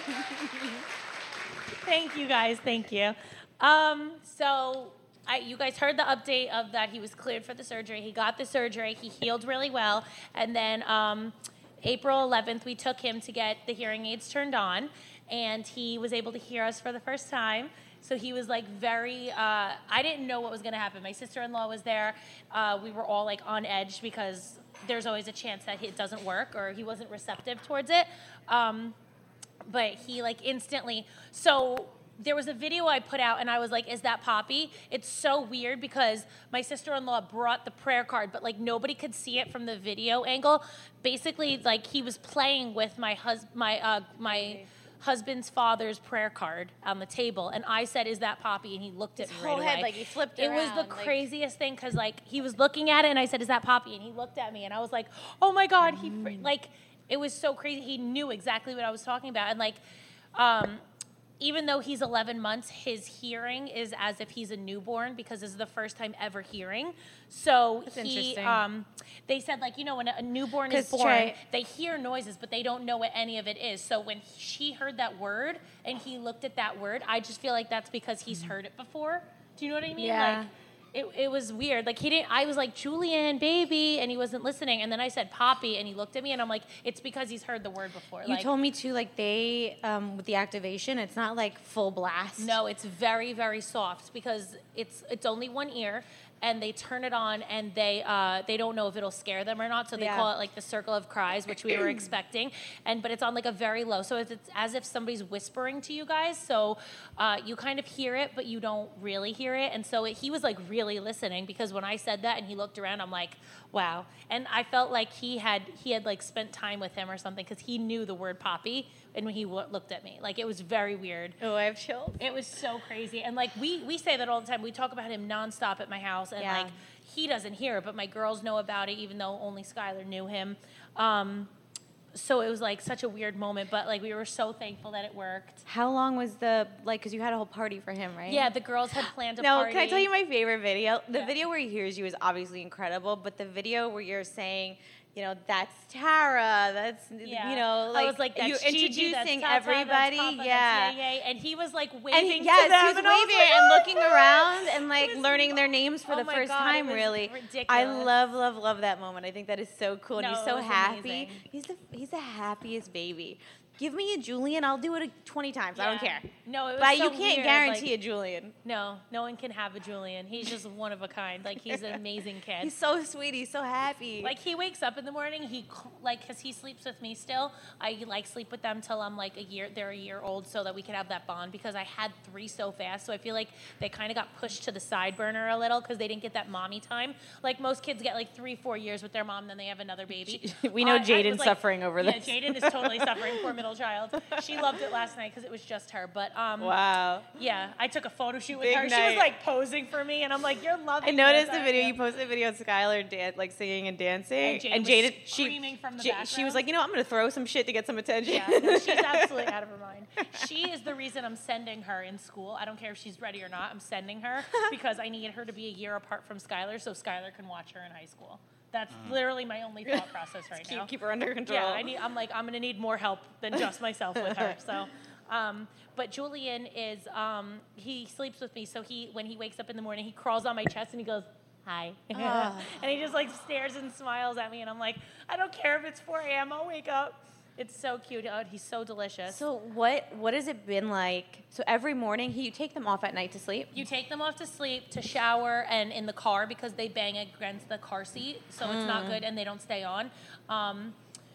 [SPEAKER 1] Thank you guys. Thank you. Um, so I, you guys heard the update of that he was cleared for the surgery. He got the surgery. He healed really well. And then um, April eleventh, we took him to get the hearing aids turned on. And he was able to hear us for the first time. So he was like very, uh, I didn't know what was going to happen. My sister-in-law was there. Uh, we were all like on edge because there's always a chance that it doesn't work or he wasn't receptive towards it. Um, but he like instantly, so there was a video I put out and I was like, is that Poppy? It's so weird because my sister-in-law brought the prayer card, but like nobody could see it from the video angle. Basically, like he was playing with my hus- my, uh, my, husband's father's prayer card on the table, and I said, "Is that Poppy?" And he looked at
[SPEAKER 2] His
[SPEAKER 1] me right
[SPEAKER 2] whole head,
[SPEAKER 1] away.
[SPEAKER 2] like, he flipped
[SPEAKER 1] It was the
[SPEAKER 2] around, like-
[SPEAKER 1] craziest thing because like he was looking at it, and I said, "Is that Poppy?" And he looked at me, and I was like, "Oh my God!" He fr- like it was so crazy. He knew exactly what I was talking about, and like. Um, Even though he's eleven months, his hearing is as if he's a newborn because this is the first time ever hearing. So
[SPEAKER 2] That's
[SPEAKER 1] he,
[SPEAKER 2] interesting.
[SPEAKER 1] um, they said like, you know, when a newborn is
[SPEAKER 2] 'Cause
[SPEAKER 1] born,
[SPEAKER 2] Trey-
[SPEAKER 1] they hear noises, but they don't know what any of it is. So when she heard that word and he looked at that word, I just feel like that's because he's heard it before. Do you know what I mean?
[SPEAKER 2] Yeah.
[SPEAKER 1] Like, it, it was weird. Like he didn't, I was like, Julian, baby, and he wasn't listening. And then I said, Poppy, and he looked at me and I'm like, it's because he's heard the word before.
[SPEAKER 2] You
[SPEAKER 1] like,
[SPEAKER 2] told me too, like they um, with the activation, it's not like full blast.
[SPEAKER 1] No, it's very, very soft because it's it's only one ear, and they turn it on, and they uh, they don't know if it'll scare them or not, so they
[SPEAKER 2] Yeah.
[SPEAKER 1] call it like the circle of cries, which we were expecting, and but it's on like a very low, so it's, it's as if somebody's whispering to you guys, so uh, you kind of hear it, but you don't really hear it, and so it, he was like really listening because when I said that and he looked around, I'm like, wow, and I felt like he had he had like spent time with him or something because he knew the word Poppy, and when he w- looked at me, like it was very weird.
[SPEAKER 2] Oh, I have chills.
[SPEAKER 1] It was so crazy. And like we we say that all the time. We talk about him nonstop at my house and
[SPEAKER 2] Yeah.
[SPEAKER 1] like he doesn't hear it, but my girls know about it even though only Skylar knew him. Um, so it was like such a weird moment, but like we were so thankful that it worked.
[SPEAKER 2] How long was the like? Because you had a whole party for him, right?
[SPEAKER 1] Yeah, the girls had planned a
[SPEAKER 2] No,
[SPEAKER 1] party.
[SPEAKER 2] can I tell you my favorite video? The
[SPEAKER 1] Yeah.
[SPEAKER 2] video where he hears you is obviously incredible, but the video where you're saying, you know, that's Tara, that's
[SPEAKER 1] Yeah.
[SPEAKER 2] you know, like,
[SPEAKER 1] I was like, that's
[SPEAKER 2] you
[SPEAKER 1] Gigi, that's
[SPEAKER 2] introducing
[SPEAKER 1] Tata, that's
[SPEAKER 2] everybody,
[SPEAKER 1] Papa, that's
[SPEAKER 2] yeah.
[SPEAKER 1] Yay, Yay, and he was like
[SPEAKER 2] And
[SPEAKER 1] waving
[SPEAKER 2] he,
[SPEAKER 1] to
[SPEAKER 2] yes,
[SPEAKER 1] them,
[SPEAKER 2] he was
[SPEAKER 1] and I was
[SPEAKER 2] waving
[SPEAKER 1] like,
[SPEAKER 2] and
[SPEAKER 1] "Ah!"
[SPEAKER 2] looking around and like
[SPEAKER 1] It was-
[SPEAKER 2] learning their names for
[SPEAKER 1] oh
[SPEAKER 2] the
[SPEAKER 1] my
[SPEAKER 2] first
[SPEAKER 1] God, it
[SPEAKER 2] time.
[SPEAKER 1] was
[SPEAKER 2] Really, I
[SPEAKER 1] ridiculous.
[SPEAKER 2] love, love, love that moment. I think that is so cool, and
[SPEAKER 1] No,
[SPEAKER 2] he's
[SPEAKER 1] it
[SPEAKER 2] so
[SPEAKER 1] was
[SPEAKER 2] happy.
[SPEAKER 1] amazing.
[SPEAKER 2] He's the he's the happiest baby. Give me a Julian, I'll do it twenty times. I don't
[SPEAKER 1] Yeah.
[SPEAKER 2] care.
[SPEAKER 1] No, it was
[SPEAKER 2] But
[SPEAKER 1] so
[SPEAKER 2] you can't
[SPEAKER 1] weird,
[SPEAKER 2] guarantee
[SPEAKER 1] like-
[SPEAKER 2] a Julian.
[SPEAKER 1] No, no one can have a Julian. He's just one of a kind. Like he's an amazing kid.
[SPEAKER 2] He's so sweet. He's so happy.
[SPEAKER 1] Like he wakes up in the morning, he c- like because he sleeps with me still. I like sleep with them till I'm like a year. They're a year old, so that we can have that bond. Because I had three so fast, so I feel like they kind of got pushed to the side burner a little because they didn't get that mommy time. Like most kids get like three, four years with their mom, then they have another baby.
[SPEAKER 2] We know
[SPEAKER 1] I- I was,
[SPEAKER 2] Jaden's
[SPEAKER 1] like-
[SPEAKER 2] suffering over
[SPEAKER 1] yeah,
[SPEAKER 2] this.
[SPEAKER 1] Jaden is totally suffering. Poor middle child. She loved it last night because it was just her. But um,
[SPEAKER 2] wow.
[SPEAKER 1] yeah, I took a photo shoot with
[SPEAKER 2] Big
[SPEAKER 1] her. She
[SPEAKER 2] night.
[SPEAKER 1] was like posing for me, and I'm like, "You're loving."
[SPEAKER 2] I noticed
[SPEAKER 1] this,
[SPEAKER 2] the
[SPEAKER 1] aren't
[SPEAKER 2] video.
[SPEAKER 1] you?"
[SPEAKER 2] You posted a video of Skylar dan- like singing and dancing,
[SPEAKER 1] And Jaden
[SPEAKER 2] and
[SPEAKER 1] was
[SPEAKER 2] Jaden she
[SPEAKER 1] screaming from the
[SPEAKER 2] Ja- she
[SPEAKER 1] background.
[SPEAKER 2] was like, you know, I'm gonna throw some shit to get some attention.
[SPEAKER 1] Yeah, no, she's absolutely out of her mind. She is the reason I'm sending her in school. I don't care if she's ready or not. I'm sending her because I need her to be a year apart from Skylar so Skylar can watch her in high school. That's literally my only thought process right
[SPEAKER 2] keep,
[SPEAKER 1] now.
[SPEAKER 2] keep her under control.
[SPEAKER 1] Yeah, I need, I'm like, I'm going to need more help than just myself with her. So, um, but Julian is, um, he sleeps with me. So he, when he wakes up in the morning, he crawls on my chest and he goes, hi.
[SPEAKER 2] Ah.
[SPEAKER 1] And he just like stares and smiles at me. And I'm like, I don't care if it's four a.m. I'll wake up. It's so cute. Oh, he's so delicious.
[SPEAKER 2] So what what has it been like? So every morning, he, you take them off at night to sleep.
[SPEAKER 1] You take them off to sleep, to shower, and in the car because they bang against the car seat, so it's not
[SPEAKER 2] Mm.
[SPEAKER 1] good, and they don't stay on. Um,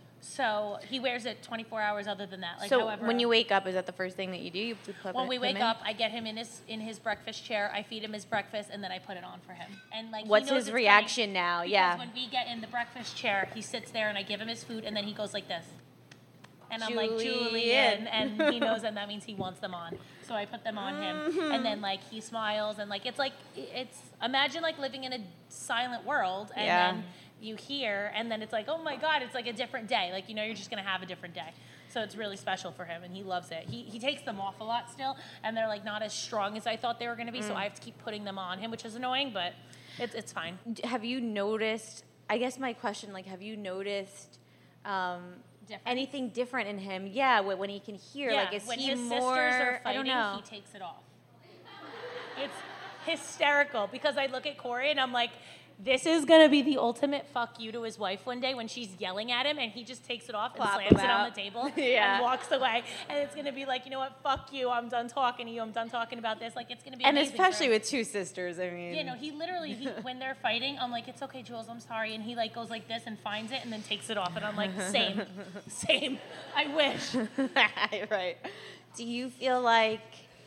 [SPEAKER 1] so he wears it twenty-four hours. Other than that, like
[SPEAKER 2] so
[SPEAKER 1] however,
[SPEAKER 2] when you wake up, is that the first thing that you do? You put
[SPEAKER 1] when
[SPEAKER 2] it-
[SPEAKER 1] we
[SPEAKER 2] put 'em
[SPEAKER 1] wake
[SPEAKER 2] in?
[SPEAKER 1] up, I get him in his in his breakfast chair. I feed him his breakfast, and then I put it on for him. And like, he
[SPEAKER 2] What's
[SPEAKER 1] knows
[SPEAKER 2] his
[SPEAKER 1] it's
[SPEAKER 2] reaction
[SPEAKER 1] coming
[SPEAKER 2] now?
[SPEAKER 1] because
[SPEAKER 2] Yeah.
[SPEAKER 1] when we get in the breakfast chair, he sits there, and I give him his food, and then he goes like this. And I'm like,
[SPEAKER 2] Julian.
[SPEAKER 1] Julian, and he knows and that means he wants them on. So I put them on him,
[SPEAKER 2] Mm-hmm.
[SPEAKER 1] and then like he smiles, and like it's like it's imagine like living in a silent world, and
[SPEAKER 2] Yeah.
[SPEAKER 1] then you hear, and then it's like, oh my God, it's like a different day. Like you know, you're just gonna have a different day. So it's really special for him, and he loves it. He he takes them off a lot still, and they're like not as strong as I thought they were gonna be.
[SPEAKER 2] Mm.
[SPEAKER 1] So I have to keep putting them on him, which is annoying, but it's it's fine.
[SPEAKER 2] D- Have you noticed? I guess my question, like, have you noticed? Um,
[SPEAKER 1] Different.
[SPEAKER 2] Anything different in him? Yeah, wh- when he can hear,
[SPEAKER 1] Yeah,
[SPEAKER 2] like, is
[SPEAKER 1] when
[SPEAKER 2] he
[SPEAKER 1] his
[SPEAKER 2] more?
[SPEAKER 1] sisters are
[SPEAKER 2] I
[SPEAKER 1] fighting,
[SPEAKER 2] don't know.
[SPEAKER 1] he takes it off. It's hysterical because I look at Corey and I'm like, this is gonna be the ultimate fuck you to his wife one day when she's yelling at him, and he just takes it off and
[SPEAKER 2] Plop
[SPEAKER 1] slams
[SPEAKER 2] him
[SPEAKER 1] it on
[SPEAKER 2] out.
[SPEAKER 1] the table
[SPEAKER 2] Yeah.
[SPEAKER 1] and walks away, and it's gonna be like, you know what, fuck you, I'm done talking to you, I'm done talking about this. Like it's gonna be
[SPEAKER 2] And
[SPEAKER 1] amazing for
[SPEAKER 2] especially
[SPEAKER 1] him.
[SPEAKER 2] with two sisters, I mean.
[SPEAKER 1] You know, he literally, he, when they're fighting, I'm like, it's okay, Jules, I'm sorry. And he like goes like this and finds it and then takes it off. And I'm like, same, same. I wish.
[SPEAKER 2] right. Do you feel like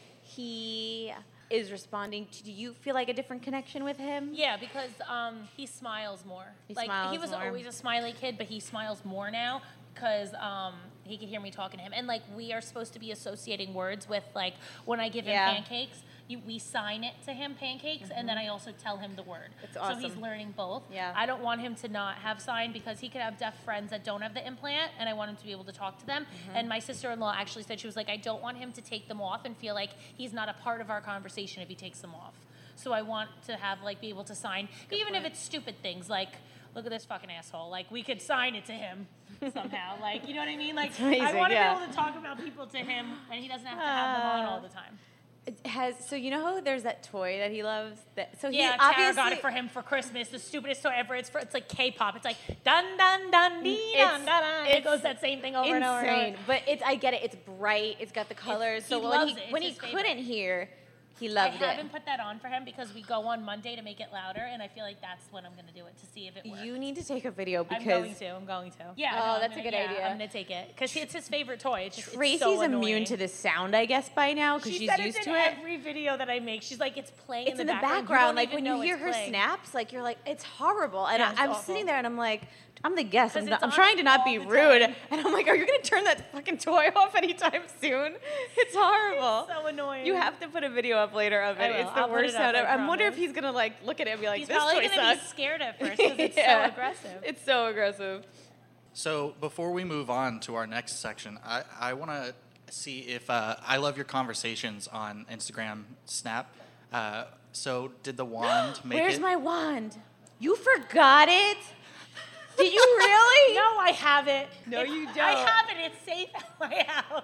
[SPEAKER 2] he is responding to? Do you feel like a different connection with him?
[SPEAKER 1] Yeah, because um, he smiles more.
[SPEAKER 2] He
[SPEAKER 1] like
[SPEAKER 2] smiles
[SPEAKER 1] he was
[SPEAKER 2] more.
[SPEAKER 1] always a smiley kid, but he smiles more now because um, he could hear me talking to him. And like we are supposed to be associating words with like when I give him
[SPEAKER 2] Yeah.
[SPEAKER 1] pancakes, you, we sign it to him pancakes, and then I also tell him the word.
[SPEAKER 2] That's
[SPEAKER 1] So he's
[SPEAKER 2] awesome.
[SPEAKER 1] learning both.
[SPEAKER 2] Yeah.
[SPEAKER 1] I don't want him to not have sign because he could have deaf friends that don't have the implant, and I want him to be able to talk to them.
[SPEAKER 2] Mm-hmm.
[SPEAKER 1] And my sister-in-law actually said, she was like, I don't want him to take them off and feel like he's not a part of our conversation if he takes them off. So I want to have like be able to sign, even if it's stupid things like, look at this fucking asshole. Like we could sign it to him somehow. Like, you know what I mean? Like I
[SPEAKER 2] amazing,
[SPEAKER 1] want to
[SPEAKER 2] yeah.
[SPEAKER 1] be able to talk about people to him, and he doesn't have to have them on all the time.
[SPEAKER 2] It has so you know how there's that toy that he loves. That so
[SPEAKER 1] Yeah,
[SPEAKER 2] he
[SPEAKER 1] Tara
[SPEAKER 2] obviously
[SPEAKER 1] got it for him for Christmas. The stupidest toy ever. It's for it's like K-pop. It's like dun dun dun dee dun
[SPEAKER 2] It's-
[SPEAKER 1] dun dun. It
[SPEAKER 2] it's
[SPEAKER 1] goes that same thing over and over. and
[SPEAKER 2] insane.
[SPEAKER 1] over.
[SPEAKER 2] But it's I get it. It's bright. It's got the colors. so
[SPEAKER 1] he
[SPEAKER 2] when
[SPEAKER 1] loves
[SPEAKER 2] he
[SPEAKER 1] it. It's
[SPEAKER 2] when he
[SPEAKER 1] his favorite.
[SPEAKER 2] couldn't hear, he
[SPEAKER 1] I
[SPEAKER 2] loved it.
[SPEAKER 1] haven't put that on for him because we go on Monday to make it louder, and I feel like that's when I'm going to do it to see if it works.
[SPEAKER 2] You need to take a video
[SPEAKER 1] I'm
[SPEAKER 2] because
[SPEAKER 1] going to. I'm going to. Yeah.
[SPEAKER 2] Oh,
[SPEAKER 1] no, I'm
[SPEAKER 2] that's a
[SPEAKER 1] gonna-
[SPEAKER 2] good
[SPEAKER 1] yeah,
[SPEAKER 2] idea.
[SPEAKER 1] I'm going to take it because it's his favorite toy. It's just, it's
[SPEAKER 2] Tracy's
[SPEAKER 1] so
[SPEAKER 2] immune
[SPEAKER 1] annoying.
[SPEAKER 2] to the sound, I guess, by now because
[SPEAKER 1] She
[SPEAKER 2] she's
[SPEAKER 1] said
[SPEAKER 2] used
[SPEAKER 1] it's
[SPEAKER 2] to
[SPEAKER 1] in
[SPEAKER 2] it.
[SPEAKER 1] every video that I make. She's like, it's playing
[SPEAKER 2] It's
[SPEAKER 1] in the,
[SPEAKER 2] in the
[SPEAKER 1] background.
[SPEAKER 2] background.
[SPEAKER 1] You
[SPEAKER 2] Like
[SPEAKER 1] don't
[SPEAKER 2] when
[SPEAKER 1] even
[SPEAKER 2] you
[SPEAKER 1] know
[SPEAKER 2] hear
[SPEAKER 1] it's
[SPEAKER 2] her
[SPEAKER 1] playing.
[SPEAKER 2] snaps, like you're like, it's horrible. And
[SPEAKER 1] Yeah,
[SPEAKER 2] I,
[SPEAKER 1] it's
[SPEAKER 2] I'm
[SPEAKER 1] awful.
[SPEAKER 2] sitting there and I'm like, I'm the guest.
[SPEAKER 1] 'Cause
[SPEAKER 2] I'm,
[SPEAKER 1] it's
[SPEAKER 2] not, I'm
[SPEAKER 1] on
[SPEAKER 2] trying to not
[SPEAKER 1] all
[SPEAKER 2] be
[SPEAKER 1] the
[SPEAKER 2] rude.
[SPEAKER 1] time.
[SPEAKER 2] And I'm like, are you going to turn that fucking toy off anytime soon? It's horrible.
[SPEAKER 1] So annoying.
[SPEAKER 2] You have to put a video up later of it.
[SPEAKER 1] I will.
[SPEAKER 2] It's the
[SPEAKER 1] I'll put
[SPEAKER 2] worst
[SPEAKER 1] it up,
[SPEAKER 2] sound
[SPEAKER 1] I
[SPEAKER 2] ever. I wonder if
[SPEAKER 1] promise.
[SPEAKER 2] he's going to like look at it and be like,
[SPEAKER 1] He's
[SPEAKER 2] this
[SPEAKER 1] probably
[SPEAKER 2] toy
[SPEAKER 1] gonna
[SPEAKER 2] sucks.
[SPEAKER 1] be scared at first because it's
[SPEAKER 2] Yeah.
[SPEAKER 1] so aggressive.
[SPEAKER 2] It's so aggressive.
[SPEAKER 3] So before we move on to our next section, I, I want to see if uh, I love your conversations on Instagram Snap. Uh, so did the wand make
[SPEAKER 2] Where's
[SPEAKER 3] it?
[SPEAKER 2] my wand? You forgot it? Did you really?
[SPEAKER 1] No, I have it.
[SPEAKER 2] No,
[SPEAKER 1] It's-
[SPEAKER 2] you
[SPEAKER 1] I
[SPEAKER 2] don't.
[SPEAKER 1] have it. It's safe at my house.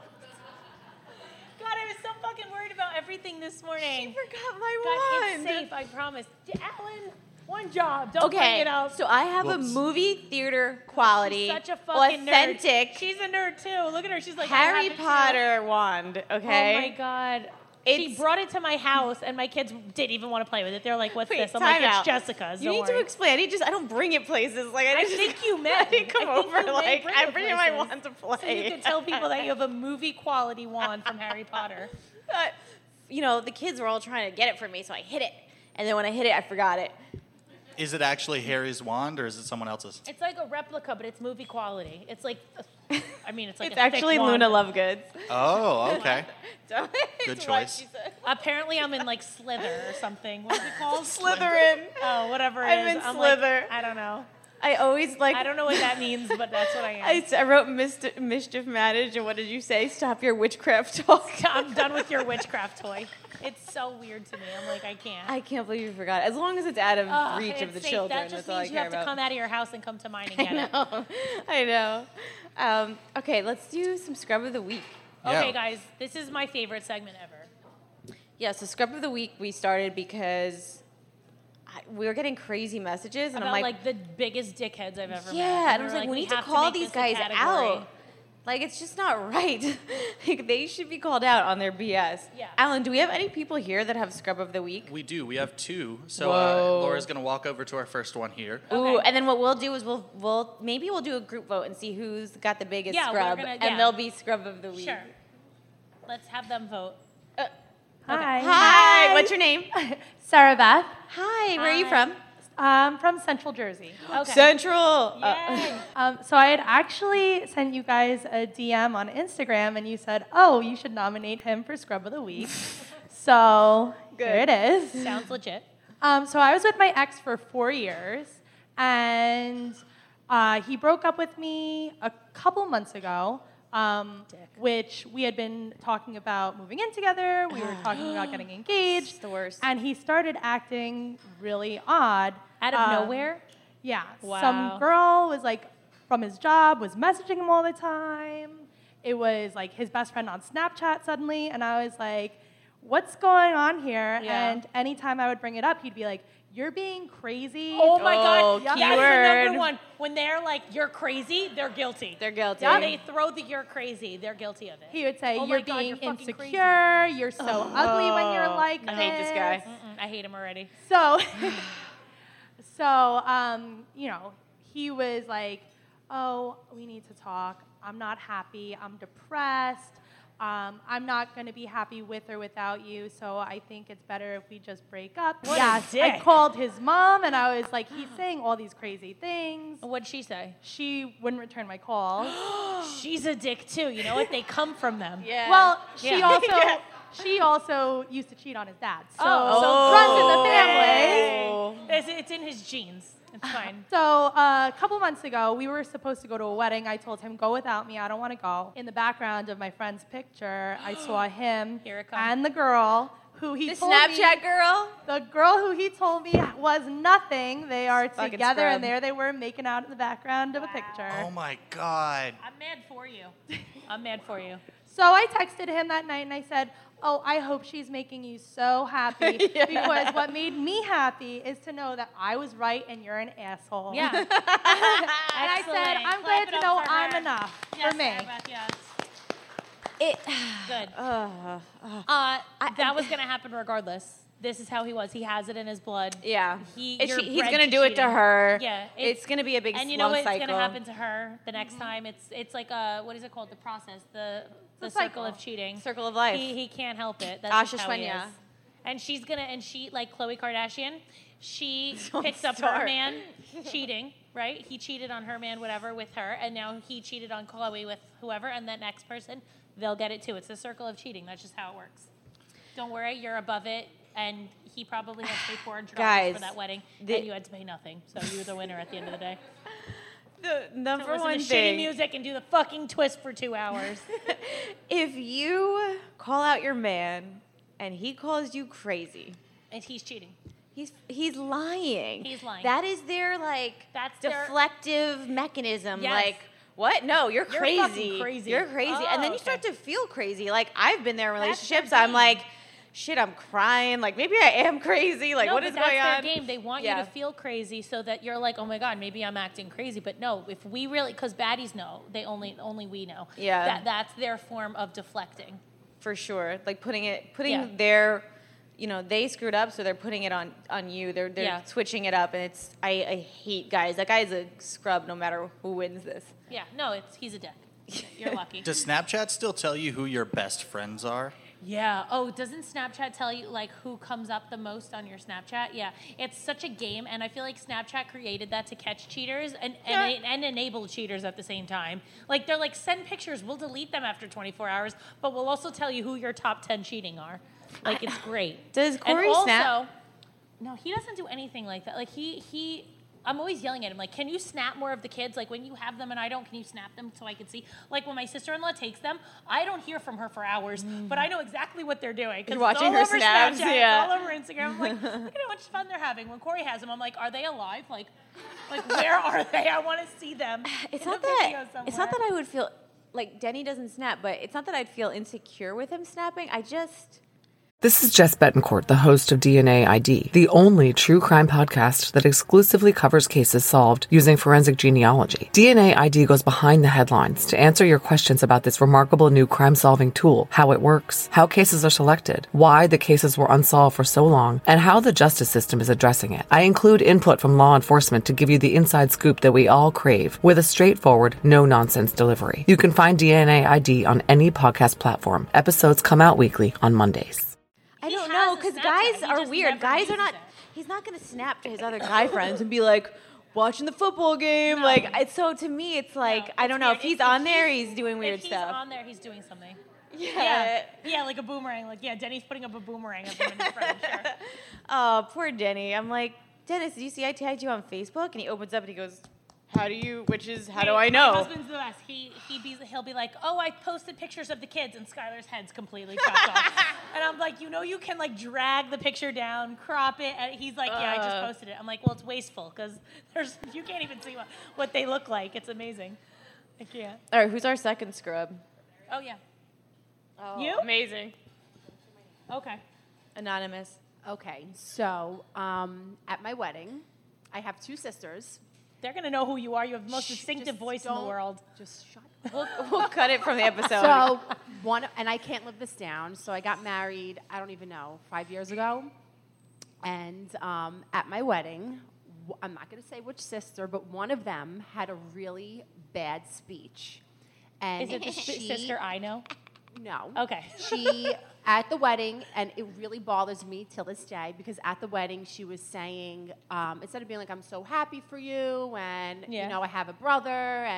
[SPEAKER 1] God, I was so fucking worried about everything this morning.
[SPEAKER 2] She forgot my
[SPEAKER 1] God,
[SPEAKER 2] wand.
[SPEAKER 1] it's safe. I promise. D- Alan, one job. Don't bring
[SPEAKER 2] Okay,
[SPEAKER 1] it up.
[SPEAKER 2] so I have a
[SPEAKER 3] Whoops.
[SPEAKER 2] movie theater quality,
[SPEAKER 1] She's such a fucking
[SPEAKER 2] authentic
[SPEAKER 1] nerd. She's a nerd too. Look at her. She's like I
[SPEAKER 2] Harry
[SPEAKER 1] have it too.
[SPEAKER 2] Potter wand. Okay.
[SPEAKER 1] Oh my god. she
[SPEAKER 2] It's-
[SPEAKER 1] brought it to my house, and my kids didn't even want to play with it. They're like, "What's
[SPEAKER 2] Wait,
[SPEAKER 1] this?" I'm
[SPEAKER 2] time
[SPEAKER 1] like,
[SPEAKER 2] out.
[SPEAKER 1] "It's Jessica's."
[SPEAKER 2] You
[SPEAKER 1] Don't
[SPEAKER 2] need to
[SPEAKER 1] worry.
[SPEAKER 2] explain. I need just I don't bring it places. Like I,
[SPEAKER 1] I
[SPEAKER 2] just,
[SPEAKER 1] think you may.
[SPEAKER 2] I didn't come
[SPEAKER 1] I think
[SPEAKER 2] over
[SPEAKER 1] you may
[SPEAKER 2] like
[SPEAKER 1] bring
[SPEAKER 2] I
[SPEAKER 1] it
[SPEAKER 2] bring my
[SPEAKER 1] places.
[SPEAKER 2] wand to play.
[SPEAKER 1] So you can tell people that you have a movie quality wand from Harry Potter.
[SPEAKER 2] Uh, you know, the kids were all trying to get it for me, so I hit it. And then when I hit it, I forgot it.
[SPEAKER 3] Is it actually Harry's wand or is it someone else's?
[SPEAKER 1] It's like a replica, but it's movie quality. It's like, a, I mean, it's like
[SPEAKER 2] It's
[SPEAKER 1] a thick
[SPEAKER 2] actually
[SPEAKER 1] wand.
[SPEAKER 2] Luna Lovegoods.
[SPEAKER 3] Oh, okay.
[SPEAKER 2] Don't-
[SPEAKER 3] Good
[SPEAKER 2] it's what
[SPEAKER 3] choice.
[SPEAKER 2] she said.
[SPEAKER 1] Apparently, I'm in like Slither or something. What is it called?
[SPEAKER 2] Slytherin.
[SPEAKER 1] Oh, whatever it
[SPEAKER 2] I'm
[SPEAKER 1] is.
[SPEAKER 2] in
[SPEAKER 1] I'm
[SPEAKER 2] Slither.
[SPEAKER 1] like, I don't know.
[SPEAKER 2] I always like.
[SPEAKER 1] I don't know what that means, but that's what I am.
[SPEAKER 2] I, s- I wrote mischief, mischief managed, and what did you say? Stop your witchcraft talk.
[SPEAKER 1] I'm done with your witchcraft toy. It's so weird to me. I'm like, I can't.
[SPEAKER 2] I can't believe you forgot. As long as it's out of
[SPEAKER 1] Ugh,
[SPEAKER 2] reach of
[SPEAKER 1] it's
[SPEAKER 2] the
[SPEAKER 1] safe.
[SPEAKER 2] children,
[SPEAKER 1] That just
[SPEAKER 2] that's all I
[SPEAKER 1] means you
[SPEAKER 2] care
[SPEAKER 1] have
[SPEAKER 2] about.
[SPEAKER 1] to come out of your house and come to mine and get
[SPEAKER 2] I
[SPEAKER 1] it.
[SPEAKER 2] know. I know. Um, okay, let's do some scrub of the week.
[SPEAKER 1] Okay,
[SPEAKER 3] Yeah.
[SPEAKER 1] guys, this is my favorite segment ever.
[SPEAKER 2] Yeah, so scrub of the week we started because I, we were getting crazy messages, and
[SPEAKER 1] About
[SPEAKER 2] I'm
[SPEAKER 1] like, the biggest dickheads I've ever met.
[SPEAKER 2] yeah, and I
[SPEAKER 1] we
[SPEAKER 2] was
[SPEAKER 1] were
[SPEAKER 2] like, we need
[SPEAKER 1] have
[SPEAKER 2] to call
[SPEAKER 1] make
[SPEAKER 2] these
[SPEAKER 1] this a
[SPEAKER 2] guys
[SPEAKER 1] category.
[SPEAKER 2] out. Like, it's just not right. Like, they should be called out on their B S.
[SPEAKER 1] Yeah.
[SPEAKER 2] Alan, do we have any people here that have scrub of the week?
[SPEAKER 3] We do. We have two. So
[SPEAKER 2] Whoa.
[SPEAKER 3] uh, Laura's going to walk over to our first one here.
[SPEAKER 2] Ooh,
[SPEAKER 1] Okay.
[SPEAKER 2] and then what we'll do is we'll we'll maybe we'll do a group vote and see who's got the biggest
[SPEAKER 1] Yeah, we're
[SPEAKER 2] scrub,
[SPEAKER 1] gonna-
[SPEAKER 2] and
[SPEAKER 1] yeah.
[SPEAKER 2] they'll be scrub of the week.
[SPEAKER 1] Sure. Let's have them vote.
[SPEAKER 2] Uh,
[SPEAKER 8] Hi.
[SPEAKER 2] Hi. What's your name?
[SPEAKER 8] Sarah Beth.
[SPEAKER 2] Hi. Where are you
[SPEAKER 1] Hi.
[SPEAKER 2] from?
[SPEAKER 8] Um, from Central Jersey.
[SPEAKER 1] Okay.
[SPEAKER 2] Central. Uh,
[SPEAKER 1] Yay.
[SPEAKER 8] Um, so I had actually sent you guys a D M on Instagram, and you said, "Oh, you should nominate him for Scrub of the Week." So here it is.
[SPEAKER 1] Sounds legit.
[SPEAKER 8] Um, so I was with my ex for four years, and uh, he broke up with me a couple months ago. Um, which we had been talking about moving in together. We were talking about getting engaged.
[SPEAKER 2] It's the worst.
[SPEAKER 8] And he started acting really odd.
[SPEAKER 1] Out of
[SPEAKER 8] Um,
[SPEAKER 1] nowhere?
[SPEAKER 8] Yeah.
[SPEAKER 1] Wow.
[SPEAKER 8] Some girl was like from his job was messaging him all the time. It was like his best friend on Snapchat suddenly, and I was like, "What's going on here?"
[SPEAKER 1] Yeah.
[SPEAKER 8] And anytime I would bring it up, he'd be like, "You're being crazy."
[SPEAKER 1] Oh my
[SPEAKER 2] Oh,
[SPEAKER 1] God. That's the
[SPEAKER 2] keyword.
[SPEAKER 1] number one. When they're like, you're crazy, they're guilty.
[SPEAKER 2] They're guilty.
[SPEAKER 1] When they throw the you're crazy, they're guilty of it.
[SPEAKER 8] He would say,
[SPEAKER 1] Oh my
[SPEAKER 8] "You're
[SPEAKER 1] God,
[SPEAKER 8] being
[SPEAKER 1] you're fucking
[SPEAKER 8] insecure. You're so ugly when you're
[SPEAKER 2] Oh,
[SPEAKER 8] like
[SPEAKER 2] I hate this guy.
[SPEAKER 1] Mm-mm, I hate him already.
[SPEAKER 8] So, so um, you know, he was like, "Oh, we need to talk. I'm not happy. I'm depressed. Um, I'm not going to be happy with or without you. So I think it's better if we just break up."
[SPEAKER 1] What a
[SPEAKER 8] yes, I
[SPEAKER 1] dick.
[SPEAKER 8] called his mom, and I was like, "He's saying all these crazy things."
[SPEAKER 1] What'd she say?
[SPEAKER 8] She wouldn't return my call.
[SPEAKER 1] she's a dick too. You know what? They come from them.
[SPEAKER 2] Yeah.
[SPEAKER 8] Well, she
[SPEAKER 1] Yeah.
[SPEAKER 8] also
[SPEAKER 2] Yeah.
[SPEAKER 8] she also used to cheat on his dad. So
[SPEAKER 1] Oh.
[SPEAKER 8] runs in the family.
[SPEAKER 1] It's, it's in his genes. It's fine.
[SPEAKER 8] So uh, a couple months ago, we were supposed to go to a wedding. I told him, go without me. I don't want to go. In the background of my friend's picture, I saw him
[SPEAKER 1] Here it comes.
[SPEAKER 8] and the girl who he
[SPEAKER 2] The
[SPEAKER 8] told
[SPEAKER 2] Snapchat
[SPEAKER 8] me,
[SPEAKER 2] girl.
[SPEAKER 8] the girl who he told me was nothing. They are
[SPEAKER 2] Fucking
[SPEAKER 8] together,
[SPEAKER 2] scrub.
[SPEAKER 8] and there they were making out in the background of a picture.
[SPEAKER 3] Oh my God.
[SPEAKER 1] I'm mad for you. I'm mad for you.
[SPEAKER 8] So I texted him that night and I said, oh, I hope she's making you so happy
[SPEAKER 2] Yeah.
[SPEAKER 8] because what made me happy is to know that I was right and you're an asshole.
[SPEAKER 1] Yeah.
[SPEAKER 8] And I said,
[SPEAKER 1] Excellent.
[SPEAKER 8] I'm
[SPEAKER 1] Clap
[SPEAKER 8] glad
[SPEAKER 1] it
[SPEAKER 8] to
[SPEAKER 1] up
[SPEAKER 8] know
[SPEAKER 1] for
[SPEAKER 8] I'm
[SPEAKER 1] her.
[SPEAKER 8] enough
[SPEAKER 1] Yes,
[SPEAKER 8] for me.
[SPEAKER 1] Annabeth, yes.
[SPEAKER 2] It.
[SPEAKER 1] Good.
[SPEAKER 2] Uh,
[SPEAKER 1] Uh, that was going to happen regardless. This is how he was. He has it in his blood.
[SPEAKER 2] yeah.
[SPEAKER 1] He,
[SPEAKER 2] It's-
[SPEAKER 1] you're
[SPEAKER 2] he's
[SPEAKER 1] bred
[SPEAKER 2] gonna
[SPEAKER 1] to
[SPEAKER 2] do it to
[SPEAKER 1] cheating.
[SPEAKER 2] her.
[SPEAKER 1] Yeah.
[SPEAKER 2] It's, gonna be a big
[SPEAKER 1] And you know
[SPEAKER 2] slum
[SPEAKER 1] what's
[SPEAKER 2] cycle.
[SPEAKER 1] going to happen to her the next time? It's it's like a, what is it called? The process. The the
[SPEAKER 8] It's a
[SPEAKER 1] circle
[SPEAKER 8] cycle.
[SPEAKER 1] of cheating.
[SPEAKER 2] Circle of life.
[SPEAKER 1] He, he can't help it. That's
[SPEAKER 2] Asha
[SPEAKER 1] just how he
[SPEAKER 2] Swenya.
[SPEAKER 1] is. And she's going to, and she, like Khloe Kardashian, she
[SPEAKER 2] Don't
[SPEAKER 1] picks up her
[SPEAKER 2] start.
[SPEAKER 1] man cheating, right? He cheated on her man, whatever, with her. And now he cheated on Khloe with whoever. And that next person, they'll get it too. It's a circle of cheating. That's just how it works. Don't worry, you're above it. And he probably had to pay four hundred dollars
[SPEAKER 2] Guys,
[SPEAKER 1] for that wedding,
[SPEAKER 2] the-
[SPEAKER 1] and you had to pay nothing. So you were the winner at the end of the day.
[SPEAKER 2] The
[SPEAKER 1] So
[SPEAKER 2] number
[SPEAKER 1] listen
[SPEAKER 2] one
[SPEAKER 1] to shitty
[SPEAKER 2] thing.
[SPEAKER 1] music and do the fucking twist for two hours.
[SPEAKER 2] If you call out your man and he calls you crazy,
[SPEAKER 1] And he's cheating.
[SPEAKER 2] he's he's lying.
[SPEAKER 1] He's lying.
[SPEAKER 2] That is their like
[SPEAKER 1] That's their-
[SPEAKER 2] deflective mechanism.
[SPEAKER 1] Yes.
[SPEAKER 2] Like, what? No, you're
[SPEAKER 1] You're
[SPEAKER 2] crazy.
[SPEAKER 1] fucking crazy.
[SPEAKER 2] You're crazy.
[SPEAKER 1] Oh,
[SPEAKER 2] and then you
[SPEAKER 1] okay.
[SPEAKER 2] start to feel crazy. Like I've been there in
[SPEAKER 1] That's their
[SPEAKER 2] relationships. I'm
[SPEAKER 1] game.
[SPEAKER 2] like, shit, I'm crying. Like maybe I am crazy. Like
[SPEAKER 1] no,
[SPEAKER 2] what
[SPEAKER 1] but
[SPEAKER 2] is
[SPEAKER 1] that's
[SPEAKER 2] going
[SPEAKER 1] their
[SPEAKER 2] on?
[SPEAKER 1] game. They want
[SPEAKER 2] Yeah.
[SPEAKER 1] you to feel crazy so that you're like, oh my god, maybe I'm acting crazy. But no, if we really, because baddies know, they only only we know.
[SPEAKER 2] Yeah.
[SPEAKER 1] That that's their form of deflecting.
[SPEAKER 2] For sure. Like putting it putting
[SPEAKER 1] Yeah.
[SPEAKER 2] their you know, they screwed up, so they're putting it on, on you. They're they're
[SPEAKER 1] Yeah.
[SPEAKER 2] switching it up, and it's I, I hate guys. That guy's a scrub, no matter who wins this.
[SPEAKER 1] Yeah. No, it's he's a dick. You're lucky.
[SPEAKER 3] Does Snapchat still tell you who your best friends are?
[SPEAKER 1] Yeah. Oh, doesn't Snapchat tell you like who comes up the most on your Snapchat? Yeah. It's such a game, and I feel like Snapchat created that to catch cheaters and and, and enable cheaters at the same time. Like they're like, send pictures, we'll delete them after twenty-four hours, but we'll also tell you who your top ten cheating are. Like it's great.
[SPEAKER 2] Does
[SPEAKER 1] And
[SPEAKER 2] Corey
[SPEAKER 1] also,
[SPEAKER 2] snap?
[SPEAKER 1] No, he doesn't do anything like that. Like he he. I'm always yelling at him, like, can you snap more of the kids? Like, when you have them and I don't, can you snap them so I can see? Like, when my sister-in-law takes them, I don't hear from her for hours, but I know exactly what they're doing. 'Cause
[SPEAKER 2] You're watching
[SPEAKER 1] it's all
[SPEAKER 2] her
[SPEAKER 1] over
[SPEAKER 2] snaps,
[SPEAKER 1] Snapchat,
[SPEAKER 2] yeah.
[SPEAKER 1] It's all over Instagram. I'm like, look at how much fun they're having. When Corey has them, I'm like, are they alive? Like, like where are they? I want to see them.
[SPEAKER 2] It's
[SPEAKER 1] in
[SPEAKER 2] not
[SPEAKER 1] a
[SPEAKER 2] that
[SPEAKER 1] video
[SPEAKER 2] it's not that
[SPEAKER 1] somewhere.
[SPEAKER 2] I would feel like Denny doesn't snap, but it's not that I'd feel insecure with him snapping. I just
[SPEAKER 9] This is Jess Betancourt, the host of D N A I D, the only true crime podcast that exclusively covers cases solved using forensic genealogy. D N A I D goes behind the headlines to answer your questions about this remarkable new crime-solving tool, how it works, how cases are selected, why the cases were unsolved for so long, and how the justice system is addressing it. I include input from law enforcement to give you the inside scoop that we all crave with a straightforward, no-nonsense delivery. You can find D N A I D on any podcast platform. Episodes come out weekly on Mondays.
[SPEAKER 2] I
[SPEAKER 1] He
[SPEAKER 2] don't
[SPEAKER 1] has
[SPEAKER 2] know
[SPEAKER 1] a
[SPEAKER 2] because
[SPEAKER 1] Snapchat,
[SPEAKER 2] guys
[SPEAKER 1] he
[SPEAKER 2] are
[SPEAKER 1] just
[SPEAKER 2] weird.
[SPEAKER 1] never
[SPEAKER 2] Guys are
[SPEAKER 1] uses
[SPEAKER 2] not.
[SPEAKER 1] it.
[SPEAKER 2] He's not gonna snap to his other guy friends and be like, watching the football game.
[SPEAKER 1] No.
[SPEAKER 2] Like it's so to me, it's like
[SPEAKER 1] No,
[SPEAKER 2] I
[SPEAKER 1] it's
[SPEAKER 2] don't know
[SPEAKER 1] weird.
[SPEAKER 2] if he's
[SPEAKER 1] If- if
[SPEAKER 2] on there,
[SPEAKER 1] he's-
[SPEAKER 2] he's doing weird
[SPEAKER 1] if
[SPEAKER 2] stuff.
[SPEAKER 1] He's on there, he's doing something.
[SPEAKER 2] yeah.
[SPEAKER 1] Yeah, yeah, like a boomerang. Like, yeah, Denny's putting up a boomerang of him and his friend. Sure.
[SPEAKER 2] Oh, poor Denny. I'm like, Dennis, did you see I tagged you on Facebook? And he opens up and he goes, how do you? Which is how do
[SPEAKER 1] My-
[SPEAKER 2] I know?
[SPEAKER 1] My husband's the best. He he be he'll be like, oh, I posted pictures of the kids, and Skylar's head's completely chopped off. And I'm like, you know, you can like drag the picture down, crop it. And he's like, yeah, I just
[SPEAKER 2] Uh.
[SPEAKER 1] posted it. I'm like, well, it's wasteful because there's you can't even see what, what they look like. It's amazing. I can't.
[SPEAKER 2] All right, who's our second scrub?
[SPEAKER 1] Oh yeah.
[SPEAKER 2] Oh,
[SPEAKER 1] You?
[SPEAKER 2] Amazing.
[SPEAKER 1] Okay.
[SPEAKER 2] Anonymous.
[SPEAKER 10] Okay, so um, at my wedding, I have two sisters.
[SPEAKER 1] They're gonna know who you are. You have the most
[SPEAKER 10] Shh,
[SPEAKER 1] distinctive
[SPEAKER 10] just
[SPEAKER 1] voice in the
[SPEAKER 10] don't-
[SPEAKER 1] world.
[SPEAKER 10] Just shut
[SPEAKER 2] We'll, we'll cut it from the episode.
[SPEAKER 10] So one, and I can't live this down. So I got married. I don't even know five years ago, and um, at my wedding, w- I'm not going to say which sister, but one of them had a really bad speech. And
[SPEAKER 1] Is it the
[SPEAKER 10] she,
[SPEAKER 1] si- sister I know?
[SPEAKER 10] No.
[SPEAKER 1] Okay.
[SPEAKER 10] She at the wedding, and it really bothers me till this day because at the wedding she was saying um, instead of being like, "I'm so happy for you," and
[SPEAKER 1] Yeah.
[SPEAKER 10] you know, I have a brother, and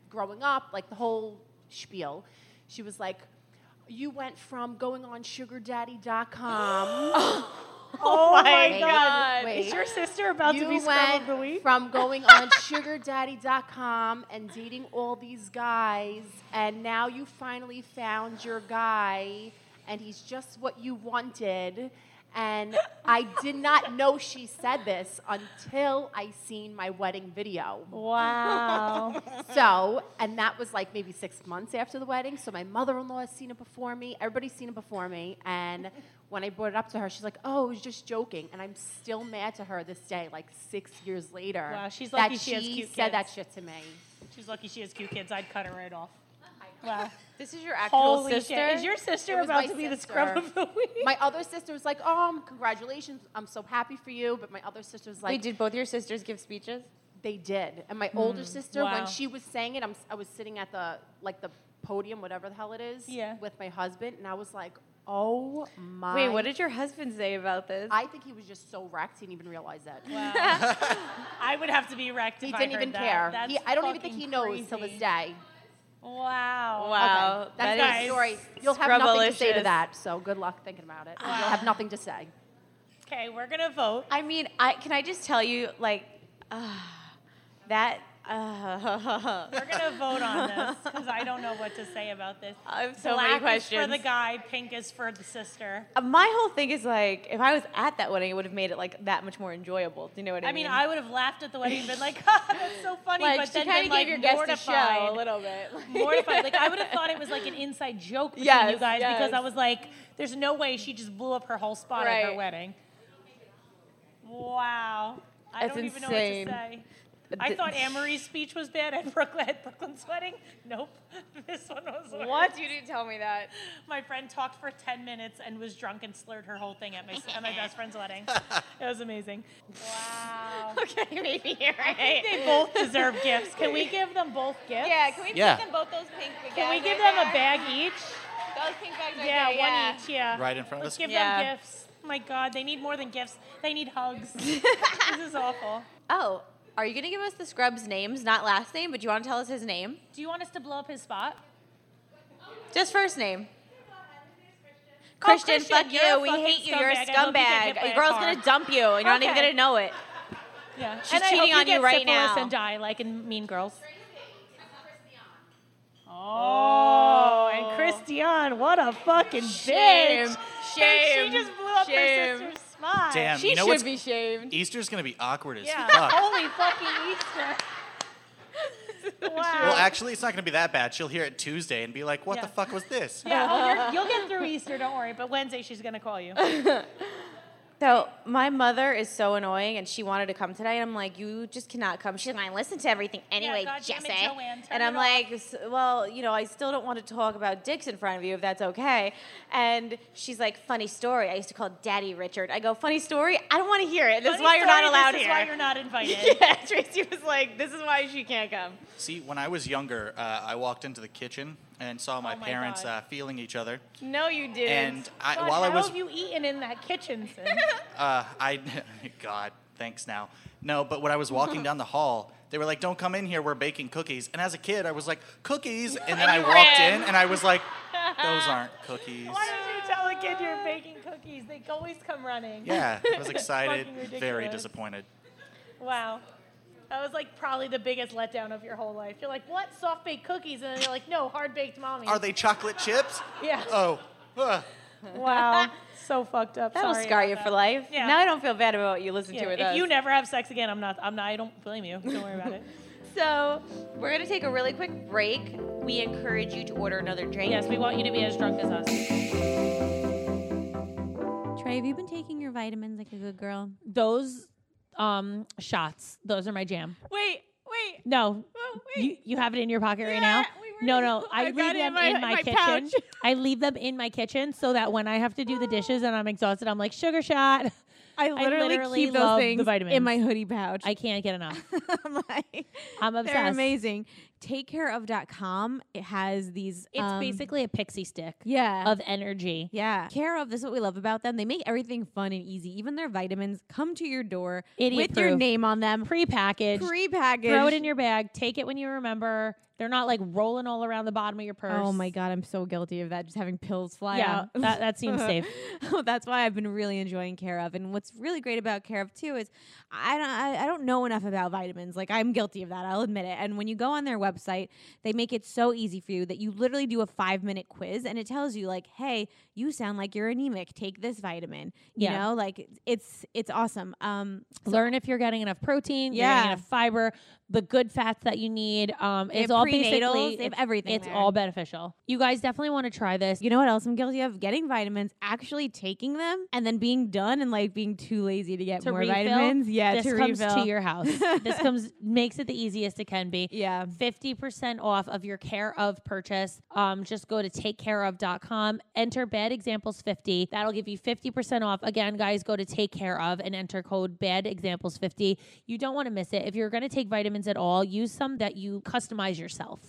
[SPEAKER 10] growing up, like the whole spiel. She was like, you went from going on sugar daddy dot com.
[SPEAKER 1] Oh my
[SPEAKER 10] Wait,
[SPEAKER 1] God.
[SPEAKER 10] wait.
[SPEAKER 1] Is your sister about
[SPEAKER 10] you
[SPEAKER 1] to be scrub of the
[SPEAKER 10] went
[SPEAKER 1] week?
[SPEAKER 10] from going on sugar daddy dot com and dating all these guys, and now you finally found your guy, and he's just what you wanted. And I did not know she said this until I seen my wedding video.
[SPEAKER 1] Wow.
[SPEAKER 10] So, and that was like maybe six months after the wedding. So my mother-in-law has seen it before me. Everybody's seen it before me. And when I brought it up to her, she's like, oh, I was just joking. And I'm still mad to her this day, like six years later.
[SPEAKER 1] Wow, she's
[SPEAKER 10] that
[SPEAKER 1] lucky she has cute
[SPEAKER 10] said
[SPEAKER 1] kids.
[SPEAKER 10] that shit to me.
[SPEAKER 1] She's lucky she has cute kids. I'd cut her right off. Wow.
[SPEAKER 2] This is your actual
[SPEAKER 1] Holy
[SPEAKER 2] sister?
[SPEAKER 1] shit. Is your
[SPEAKER 10] It
[SPEAKER 1] sister
[SPEAKER 10] was
[SPEAKER 1] about
[SPEAKER 10] my
[SPEAKER 1] to be the
[SPEAKER 10] sister.
[SPEAKER 1] scrub of the week?
[SPEAKER 10] My other sister was like, oh, congratulations. I'm so happy for you. But my other sister was like,
[SPEAKER 2] Wait, did both your sisters give speeches?
[SPEAKER 10] they did. And my older sister,
[SPEAKER 1] Wow.
[SPEAKER 10] when she was saying it, I'm, I was sitting at the, like the podium, whatever the hell it is,
[SPEAKER 1] Yeah.
[SPEAKER 10] with my husband. And I was like, oh my.
[SPEAKER 2] Wait, what did your husband say about this?
[SPEAKER 10] I think he was just so wrecked, he didn't even realize that.
[SPEAKER 1] Wow. I would have to be wrecked
[SPEAKER 10] He
[SPEAKER 1] if I
[SPEAKER 10] didn't
[SPEAKER 1] heard
[SPEAKER 10] even
[SPEAKER 1] that.
[SPEAKER 10] care.
[SPEAKER 1] That's
[SPEAKER 10] He, I don't even think
[SPEAKER 1] fucking
[SPEAKER 10] he knows till
[SPEAKER 1] crazy.
[SPEAKER 10] this day.
[SPEAKER 1] Wow.
[SPEAKER 2] Wow.
[SPEAKER 10] Okay. That's
[SPEAKER 2] that
[SPEAKER 10] my
[SPEAKER 2] is
[SPEAKER 10] story. You'll have nothing to say to
[SPEAKER 2] scrubbalicious.
[SPEAKER 10] that, so good luck thinking about it. You'll have nothing to say.
[SPEAKER 1] Okay, we're going to vote.
[SPEAKER 2] I mean, I can I just tell you, like, uh, that. Uh,
[SPEAKER 1] We're going to vote on this because I don't know what to say about this.
[SPEAKER 2] I have so
[SPEAKER 1] Black
[SPEAKER 2] many
[SPEAKER 1] is for
[SPEAKER 2] questions.
[SPEAKER 1] the guy, pink is for the sister.
[SPEAKER 2] Uh, My whole thing is like, if I was at that wedding, it would have made it like that much more enjoyable. Do you know what I,
[SPEAKER 1] I mean,
[SPEAKER 2] mean?
[SPEAKER 1] I would have laughed at the wedding and been like, ha, that's so funny,
[SPEAKER 2] like,
[SPEAKER 1] but
[SPEAKER 2] she
[SPEAKER 1] then
[SPEAKER 2] kind
[SPEAKER 1] been
[SPEAKER 2] of
[SPEAKER 1] like
[SPEAKER 2] gave your guest a
[SPEAKER 1] mortified.
[SPEAKER 2] show a little bit.
[SPEAKER 1] Mortified. Like, I would have thought it was like an inside joke between
[SPEAKER 2] Yes,
[SPEAKER 1] you guys because
[SPEAKER 2] yes.
[SPEAKER 1] I was like, there's no way she just blew up her whole spot at her
[SPEAKER 2] Right.
[SPEAKER 1] wedding. Wow. I
[SPEAKER 2] That's
[SPEAKER 1] don't even know
[SPEAKER 2] insane.
[SPEAKER 1] what to say. I
[SPEAKER 2] Th-
[SPEAKER 1] thought Anne-Marie's speech was bad at Brooklyn at Brooklyn's wedding. Nope. This one was worse.
[SPEAKER 2] What? You didn't tell me that.
[SPEAKER 1] My friend talked for ten minutes and was drunk and slurred her whole thing at my, at my best friend's wedding. It was amazing. Wow.
[SPEAKER 2] Okay, maybe you're
[SPEAKER 1] I think they both deserve gifts. Can we give them both gifts?
[SPEAKER 2] Yeah, can we
[SPEAKER 3] Yeah.
[SPEAKER 2] give them both those pink bags?
[SPEAKER 1] Can we give
[SPEAKER 2] right
[SPEAKER 1] them a
[SPEAKER 2] there?
[SPEAKER 1] bag each?
[SPEAKER 2] Those pink bags right
[SPEAKER 1] Yeah,
[SPEAKER 2] there,
[SPEAKER 1] one
[SPEAKER 2] yeah.
[SPEAKER 1] each, yeah.
[SPEAKER 3] Right in front of
[SPEAKER 1] Let's
[SPEAKER 3] us?
[SPEAKER 1] give
[SPEAKER 2] Yeah.
[SPEAKER 1] them gifts. Oh my God, they need more than gifts. They need hugs. This is awful.
[SPEAKER 2] Oh, are you going to give us the scrub's names, not last name, but you want to tell us his name?
[SPEAKER 1] Do you want us to blow up his spot?
[SPEAKER 2] Just first name.
[SPEAKER 1] Oh,
[SPEAKER 2] Christian,
[SPEAKER 1] Christian,
[SPEAKER 2] fuck
[SPEAKER 1] you're a
[SPEAKER 2] you. We
[SPEAKER 1] fucking
[SPEAKER 2] hate you. You're a
[SPEAKER 1] scumbag. I hope you get hit
[SPEAKER 2] scumbag.
[SPEAKER 1] by
[SPEAKER 2] Your
[SPEAKER 1] a
[SPEAKER 2] girl's
[SPEAKER 1] car.
[SPEAKER 2] going to dump you, and you're not even
[SPEAKER 1] Okay.
[SPEAKER 2] going to know it.
[SPEAKER 1] Yeah.
[SPEAKER 2] She's
[SPEAKER 1] and I
[SPEAKER 2] cheating
[SPEAKER 1] hope you
[SPEAKER 2] on you
[SPEAKER 1] get
[SPEAKER 2] right
[SPEAKER 1] syphilis
[SPEAKER 2] now.
[SPEAKER 1] and die like in Mean Girls. Oh, and Christian, what a fucking
[SPEAKER 2] Shame.
[SPEAKER 1] bitch.
[SPEAKER 2] Shame.
[SPEAKER 1] She just blew up
[SPEAKER 2] Shame.
[SPEAKER 1] her sister's spot.
[SPEAKER 3] Damn,
[SPEAKER 2] She
[SPEAKER 3] you know
[SPEAKER 2] should
[SPEAKER 3] what's
[SPEAKER 2] be shamed.
[SPEAKER 3] Easter's gonna be awkward as
[SPEAKER 1] Yeah.
[SPEAKER 3] fuck.
[SPEAKER 1] Holy fucking Easter. Wow.
[SPEAKER 3] Well, actually, it's not gonna be that bad. She'll hear it Tuesday and be like, "What
[SPEAKER 1] Yeah.
[SPEAKER 3] the fuck was this?"
[SPEAKER 1] Yeah, oh, you're, you'll get through Easter, don't worry. But Wednesday, she's going to call you.
[SPEAKER 2] So my mother is so annoying, and she wanted to come today. And I'm like, you just cannot come. She's like, I listen to everything anyway,
[SPEAKER 1] God damn
[SPEAKER 2] Jesse.
[SPEAKER 1] it, Joanne, turn
[SPEAKER 2] and I'm
[SPEAKER 1] it
[SPEAKER 2] like, "S- well, you know, I still don't want to talk about dicks in front of you, if that's okay. And she's like, funny story. I used to call Daddy Richard. I go, funny story. I don't want to hear it. This
[SPEAKER 1] Funny
[SPEAKER 2] is why you're not
[SPEAKER 1] story,
[SPEAKER 2] allowed
[SPEAKER 1] this
[SPEAKER 2] here.
[SPEAKER 1] is why you're not invited.
[SPEAKER 2] Yeah, Tracy was like, this is why she can't come.
[SPEAKER 3] See, when I was younger, uh, I walked into the kitchen and saw my,
[SPEAKER 1] Oh my
[SPEAKER 3] parents
[SPEAKER 1] God.
[SPEAKER 3] uh, feeling each other.
[SPEAKER 2] No, you didn't.
[SPEAKER 3] And I,
[SPEAKER 1] God,
[SPEAKER 3] while
[SPEAKER 1] how
[SPEAKER 3] I was,
[SPEAKER 1] have you eaten in that kitchen since?
[SPEAKER 3] uh, I, God, thanks now. No, but when I was walking down the hall, they were like, "Don't come in here. We're baking cookies." And as a kid, I was like, "Cookies!" And then I walked in, and I was like, "Those aren't cookies."
[SPEAKER 1] Why did you tell a kid you're baking cookies? They always come running.
[SPEAKER 3] Yeah, I was excited,
[SPEAKER 1] Fucking
[SPEAKER 3] very
[SPEAKER 1] ridiculous.
[SPEAKER 3] disappointed.
[SPEAKER 1] Wow. That was like probably the biggest letdown of your whole life. You're like, what? Soft baked cookies? And then you're like, no, hard baked mommy.
[SPEAKER 3] Are they chocolate chips?
[SPEAKER 1] Yeah.
[SPEAKER 3] Oh. uh.
[SPEAKER 1] Wow. So fucked up.
[SPEAKER 2] That'll
[SPEAKER 1] Sorry
[SPEAKER 2] scar
[SPEAKER 1] about
[SPEAKER 2] you
[SPEAKER 1] that.
[SPEAKER 2] for life.
[SPEAKER 1] Yeah.
[SPEAKER 2] Now I don't feel bad about what you listen
[SPEAKER 1] Yeah,
[SPEAKER 2] to with
[SPEAKER 1] if
[SPEAKER 2] us.
[SPEAKER 1] you never have sex again, I'm not. I'm not. I don't blame you. Don't worry about it.
[SPEAKER 2] So we're gonna take a really quick break. We encourage you to order another drink.
[SPEAKER 1] Yes, we want you to be as drunk as us.
[SPEAKER 11] Trey, have you been taking your vitamins like a good girl?
[SPEAKER 1] Those um shots. Those are my jam.
[SPEAKER 11] Wait, wait.
[SPEAKER 1] No,
[SPEAKER 11] Oh,
[SPEAKER 1] you you have it in your pocket right
[SPEAKER 11] Yeah,
[SPEAKER 1] now.
[SPEAKER 11] wait, where
[SPEAKER 1] No,
[SPEAKER 11] is
[SPEAKER 1] no,
[SPEAKER 11] it?
[SPEAKER 1] I
[SPEAKER 11] I've
[SPEAKER 1] leave
[SPEAKER 11] got it in
[SPEAKER 1] them
[SPEAKER 11] my-
[SPEAKER 1] in my,
[SPEAKER 11] my
[SPEAKER 1] kitchen.
[SPEAKER 11] pouch.
[SPEAKER 1] I leave them in my kitchen so that when I have to do the dishes and I'm exhausted, I'm like sugar shot.
[SPEAKER 11] I literally,
[SPEAKER 1] literally
[SPEAKER 11] keep
[SPEAKER 1] love
[SPEAKER 11] those
[SPEAKER 1] the
[SPEAKER 11] things
[SPEAKER 1] vitamins.
[SPEAKER 11] in my hoodie pouch.
[SPEAKER 1] I can't get enough.
[SPEAKER 11] I'm like,
[SPEAKER 1] I'm obsessed.
[SPEAKER 11] they're amazing.
[SPEAKER 12] take care of dot com, it has these.
[SPEAKER 1] It's
[SPEAKER 12] um,
[SPEAKER 1] basically a pixie stick
[SPEAKER 12] yeah.
[SPEAKER 1] of energy.
[SPEAKER 12] Yeah. Care of, this is what we love about them. They make everything fun and easy. Even their vitamins come to your door
[SPEAKER 1] Idiot
[SPEAKER 12] with your
[SPEAKER 1] proof.
[SPEAKER 12] name on them.
[SPEAKER 1] Pre-packaged.
[SPEAKER 12] Pre-packaged.
[SPEAKER 1] Throw it in your bag. Take it when you remember. They're not like rolling all around the bottom of your purse.
[SPEAKER 12] Oh my God, I'm so guilty of that. Just having pills fly
[SPEAKER 1] Yeah,
[SPEAKER 12] out.
[SPEAKER 1] that, that seems safe.
[SPEAKER 12] That's why I've been really enjoying Care of. And what's really great about Care of too is I don't I, I don't know enough about vitamins. Like I'm guilty of that. I'll admit it. And when you go on their website, they make it so easy for you that you literally do a five minute quiz and it tells you like, hey, you sound like you're anemic. Take this vitamin. You
[SPEAKER 1] Yeah.
[SPEAKER 12] know, like it's it's awesome. Um, so
[SPEAKER 1] Learn if you're getting enough protein.
[SPEAKER 12] Yeah.
[SPEAKER 1] You're getting enough fiber. The good fats that you need. Um,
[SPEAKER 12] They
[SPEAKER 1] it's
[SPEAKER 12] have
[SPEAKER 1] all
[SPEAKER 12] prenatals,
[SPEAKER 1] basically
[SPEAKER 12] they have
[SPEAKER 1] it's-
[SPEAKER 12] everything
[SPEAKER 1] It's
[SPEAKER 12] there.
[SPEAKER 1] all beneficial. You guys definitely want to try this.
[SPEAKER 12] You know what else I'm guilty of? Getting vitamins, actually taking them, and then being done and like being too lazy to get
[SPEAKER 1] To
[SPEAKER 12] more
[SPEAKER 1] refill,
[SPEAKER 12] vitamins. Yeah,
[SPEAKER 1] this
[SPEAKER 12] to
[SPEAKER 1] comes
[SPEAKER 12] refill.
[SPEAKER 1] to your house. This comes makes it the easiest it can be.
[SPEAKER 12] Yeah.
[SPEAKER 1] fifty percent off of your Care of purchase. Um, just go to take care of dot com, enter Bad Examples fifty. That'll give you fifty percent off. Again, guys, go to Take Care of and enter code Bad Examples fifty. You don't want to miss it. If you're going to take vitamins at all, use some that you customize yourself.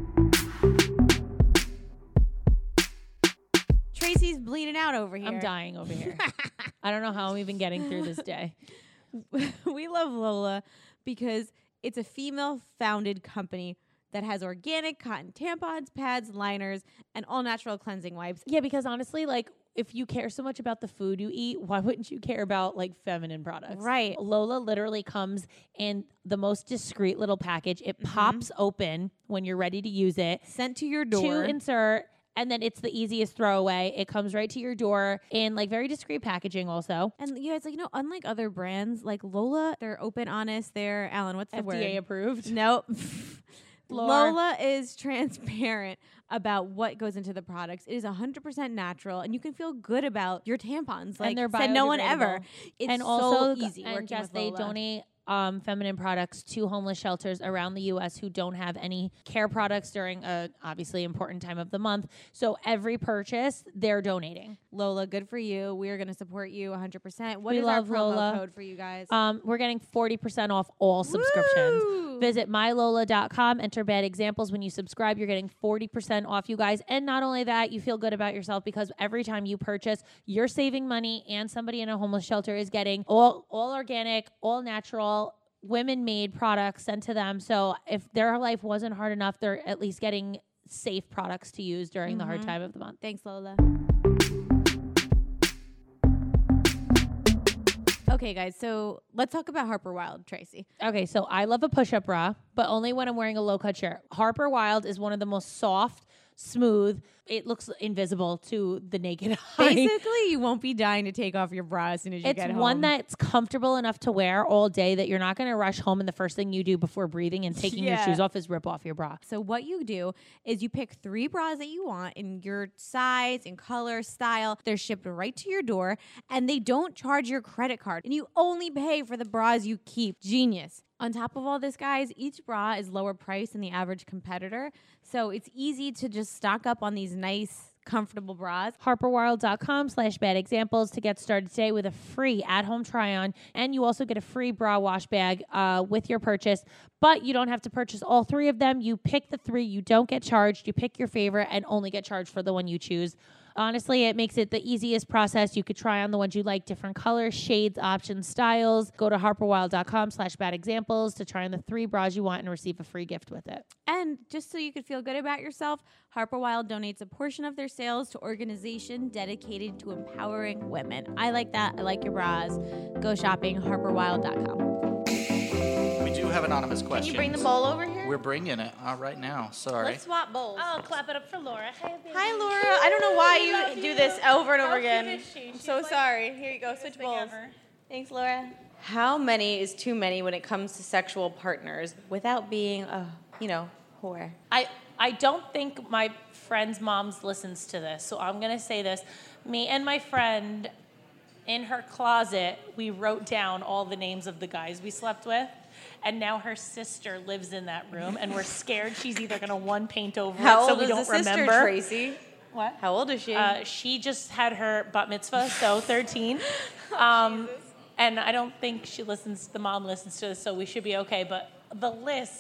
[SPEAKER 12] Tracy's bleeding out over here.
[SPEAKER 1] I'm dying over here. I don't know how I'm even getting through this day.
[SPEAKER 12] We love Lola because it's a female-founded company that has organic cotton tampons, pads, liners, and all-natural cleansing wipes.
[SPEAKER 1] Yeah, because honestly, like, if you care so much about the food you eat, why wouldn't you care about like feminine products?
[SPEAKER 12] Right.
[SPEAKER 1] Lola literally comes in the most discreet little package. It
[SPEAKER 12] Mm-hmm.
[SPEAKER 1] pops open when you're ready to use it.
[SPEAKER 12] Sent to your door.
[SPEAKER 1] To insert. And then it's the easiest throwaway. It comes right to your door in like very discreet packaging also.
[SPEAKER 12] And you guys, like, you know, unlike other brands, like Lola, they're open, honest. They're, Alan, what's the
[SPEAKER 1] F D
[SPEAKER 12] word?
[SPEAKER 1] A approved.
[SPEAKER 12] Nope.
[SPEAKER 1] Lore.
[SPEAKER 12] Lola is transparent about what goes into the products. It is one hundred percent natural, and you can feel good about your tampons. Like
[SPEAKER 1] and they're
[SPEAKER 12] said no one ever.
[SPEAKER 1] biodegradable.
[SPEAKER 12] It's
[SPEAKER 1] and
[SPEAKER 12] so
[SPEAKER 1] also
[SPEAKER 12] easy
[SPEAKER 1] and
[SPEAKER 12] working
[SPEAKER 1] Jess,
[SPEAKER 12] with
[SPEAKER 1] they
[SPEAKER 12] Lola.
[SPEAKER 1] donate um, feminine products to homeless shelters around the U S who don't have any care products during a obviously important time of the month. So every purchase, they're donating.
[SPEAKER 12] Lola, good for you. We are going to support you one hundred percent. What
[SPEAKER 1] We
[SPEAKER 12] is
[SPEAKER 1] love
[SPEAKER 12] our promo
[SPEAKER 1] Lola.
[SPEAKER 12] code for you guys?
[SPEAKER 1] Um, we're getting forty percent off all subscriptions.
[SPEAKER 12] Woo!
[SPEAKER 1] Visit my lola dot com, enter Bad Examples. When you subscribe, you're getting forty percent off, you guys. And not only that, you feel good about yourself because every time you purchase, you're saving money and somebody in a homeless shelter is getting all, all organic, all natural, women-made products sent to them. So if their life wasn't hard enough, they're at least getting safe products to use during
[SPEAKER 12] Mm-hmm.
[SPEAKER 1] the hard time of the month.
[SPEAKER 12] Thanks, Lola. Okay, guys, so let's talk about Harper Wild, Tracy.
[SPEAKER 1] Okay, so I love a push-up bra, but only when I'm wearing a low-cut shirt. Harper Wild is one of the most soft, smooth. It looks invisible to the naked eye.
[SPEAKER 12] Basically, you won't be dying to take off your bra as soon as you
[SPEAKER 1] It's
[SPEAKER 12] get home.
[SPEAKER 1] one that's comfortable enough to wear all day that you're not going to rush home and the first thing you do before breathing and taking
[SPEAKER 12] Yeah.
[SPEAKER 1] your shoes off is rip off your bra.
[SPEAKER 12] So what you do is you pick three bras that you want in your size and color, style. They're shipped right to your door, and they don't charge your credit card. And you only pay for the bras you keep. Genius. On top of all this, guys, each bra is lower priced than the average competitor. So it's easy to just stock up on these nice, comfortable bras.
[SPEAKER 1] harperwild.com slash bad examples to get started today with a free at-home try-on. And you also get a free bra wash bag uh, with your purchase. But you don't have to purchase all three of them. You pick the three. You don't get charged. You pick your favorite and only get charged for the one you choose. Honestly, it makes it the easiest process. You could try on the ones you like, different colors, shades, options, styles. Go to harperwild.com slash bad examples to try on the three bras you want and receive a free gift with it.
[SPEAKER 12] And just so you could feel good about yourself, Harper Wild donates a portion of their sales to organization dedicated to empowering women. I like that. I like your bras. Go shopping, harper wild dot com.
[SPEAKER 3] We do have anonymous questions.
[SPEAKER 2] Can you bring the bowl over here?
[SPEAKER 3] We're bringing it uh, right now. Sorry.
[SPEAKER 2] Let's swap bowls.
[SPEAKER 1] Oh, clap it up for Laura. Hey, baby.
[SPEAKER 2] Hi, Laura. I don't know why
[SPEAKER 1] We
[SPEAKER 2] you
[SPEAKER 1] love
[SPEAKER 2] do
[SPEAKER 1] you.
[SPEAKER 2] this over and over
[SPEAKER 1] How
[SPEAKER 2] again.
[SPEAKER 1] cute is she?
[SPEAKER 2] I'm
[SPEAKER 1] She's
[SPEAKER 2] so
[SPEAKER 1] like
[SPEAKER 2] sorry. Here you go.
[SPEAKER 1] cutest
[SPEAKER 2] Switch
[SPEAKER 1] thing
[SPEAKER 2] bowls.
[SPEAKER 1] ever.
[SPEAKER 2] Thanks, Laura. How many is too many when it comes to sexual partners without being a, you know, whore?
[SPEAKER 1] I, I don't think my friend's mom's listens to this, so I'm going to say this. Me and my friend, in her closet, we wrote down all the names of the guys we slept with, and now her sister lives in that room, and we're scared she's either going to one paint over
[SPEAKER 2] How
[SPEAKER 1] it so
[SPEAKER 2] old
[SPEAKER 1] we
[SPEAKER 2] is
[SPEAKER 1] don't
[SPEAKER 2] the sister,
[SPEAKER 1] remember.
[SPEAKER 2] Tracy?
[SPEAKER 1] What?
[SPEAKER 2] How old is she?
[SPEAKER 1] Uh, she just had her bat mitzvah, so thirteen. Um, and I don't think she listens, the mom listens to this, so we should be okay. But the list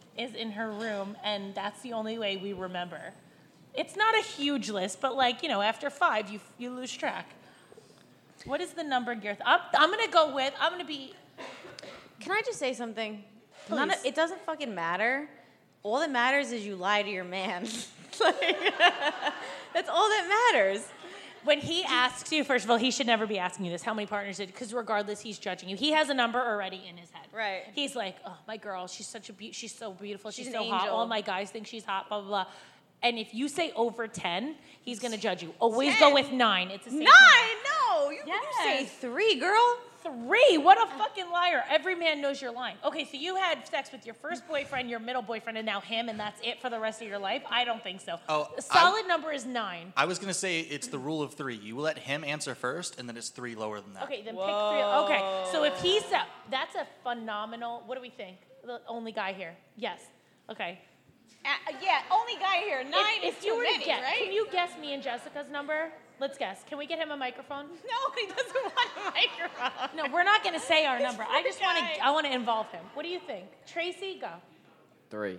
[SPEAKER 1] is in her room, and that's the only way we remember. It's not a huge list, but like, you know, after five, you you lose track. What is the number, Gareth? I'm, I'm going to go with, I'm going to be...
[SPEAKER 13] Can I just say something?
[SPEAKER 1] Please.
[SPEAKER 13] None of, it doesn't fucking matter. All that matters is you lie to your man. Like, that's all that matters.
[SPEAKER 1] When he asks you, first of all, he should never be asking you this. How many partners did? Because regardless, he's judging you. He has a number already in his head.
[SPEAKER 13] Right.
[SPEAKER 1] He's like, oh, my girl, she's such a be- she's so beautiful. She's,
[SPEAKER 13] She's
[SPEAKER 1] so
[SPEAKER 13] an
[SPEAKER 1] hot.
[SPEAKER 13] angel.
[SPEAKER 1] All my guys think she's hot. Blah blah blah. And if you say over ten, he's gonna judge you. Always
[SPEAKER 13] ten.
[SPEAKER 1] go with nine. It's a safe
[SPEAKER 13] Nine?
[SPEAKER 1] number.
[SPEAKER 13] No. You,
[SPEAKER 1] Yes.
[SPEAKER 13] you say three, girl.
[SPEAKER 1] Three? What a fucking liar. Every man knows you're lying. Okay, so you had sex with your first boyfriend, your middle boyfriend, and now him, and that's it for the rest of your life? I don't think so.
[SPEAKER 3] Oh,
[SPEAKER 1] a solid number is nine.
[SPEAKER 3] I was going to say it's the rule of three. You let him answer first, and then it's three lower than that.
[SPEAKER 1] Okay, then pick three. Okay, so if he's a, that's a phenomenal, what do we think? The only guy here. Yes. Okay.
[SPEAKER 13] Uh, yeah, only guy here. Nine
[SPEAKER 1] If,
[SPEAKER 13] is
[SPEAKER 1] if you
[SPEAKER 13] too
[SPEAKER 1] were
[SPEAKER 13] many,
[SPEAKER 1] to guess,
[SPEAKER 13] right?
[SPEAKER 1] can you guess me and Jessica's number? Let's guess. Can we get him a microphone?
[SPEAKER 13] No, he doesn't want a microphone.
[SPEAKER 1] No, we're not going to say our number. I just want
[SPEAKER 13] guy.
[SPEAKER 1] to. I want to involve him. What do you think, Tracy? Go.
[SPEAKER 6] Three.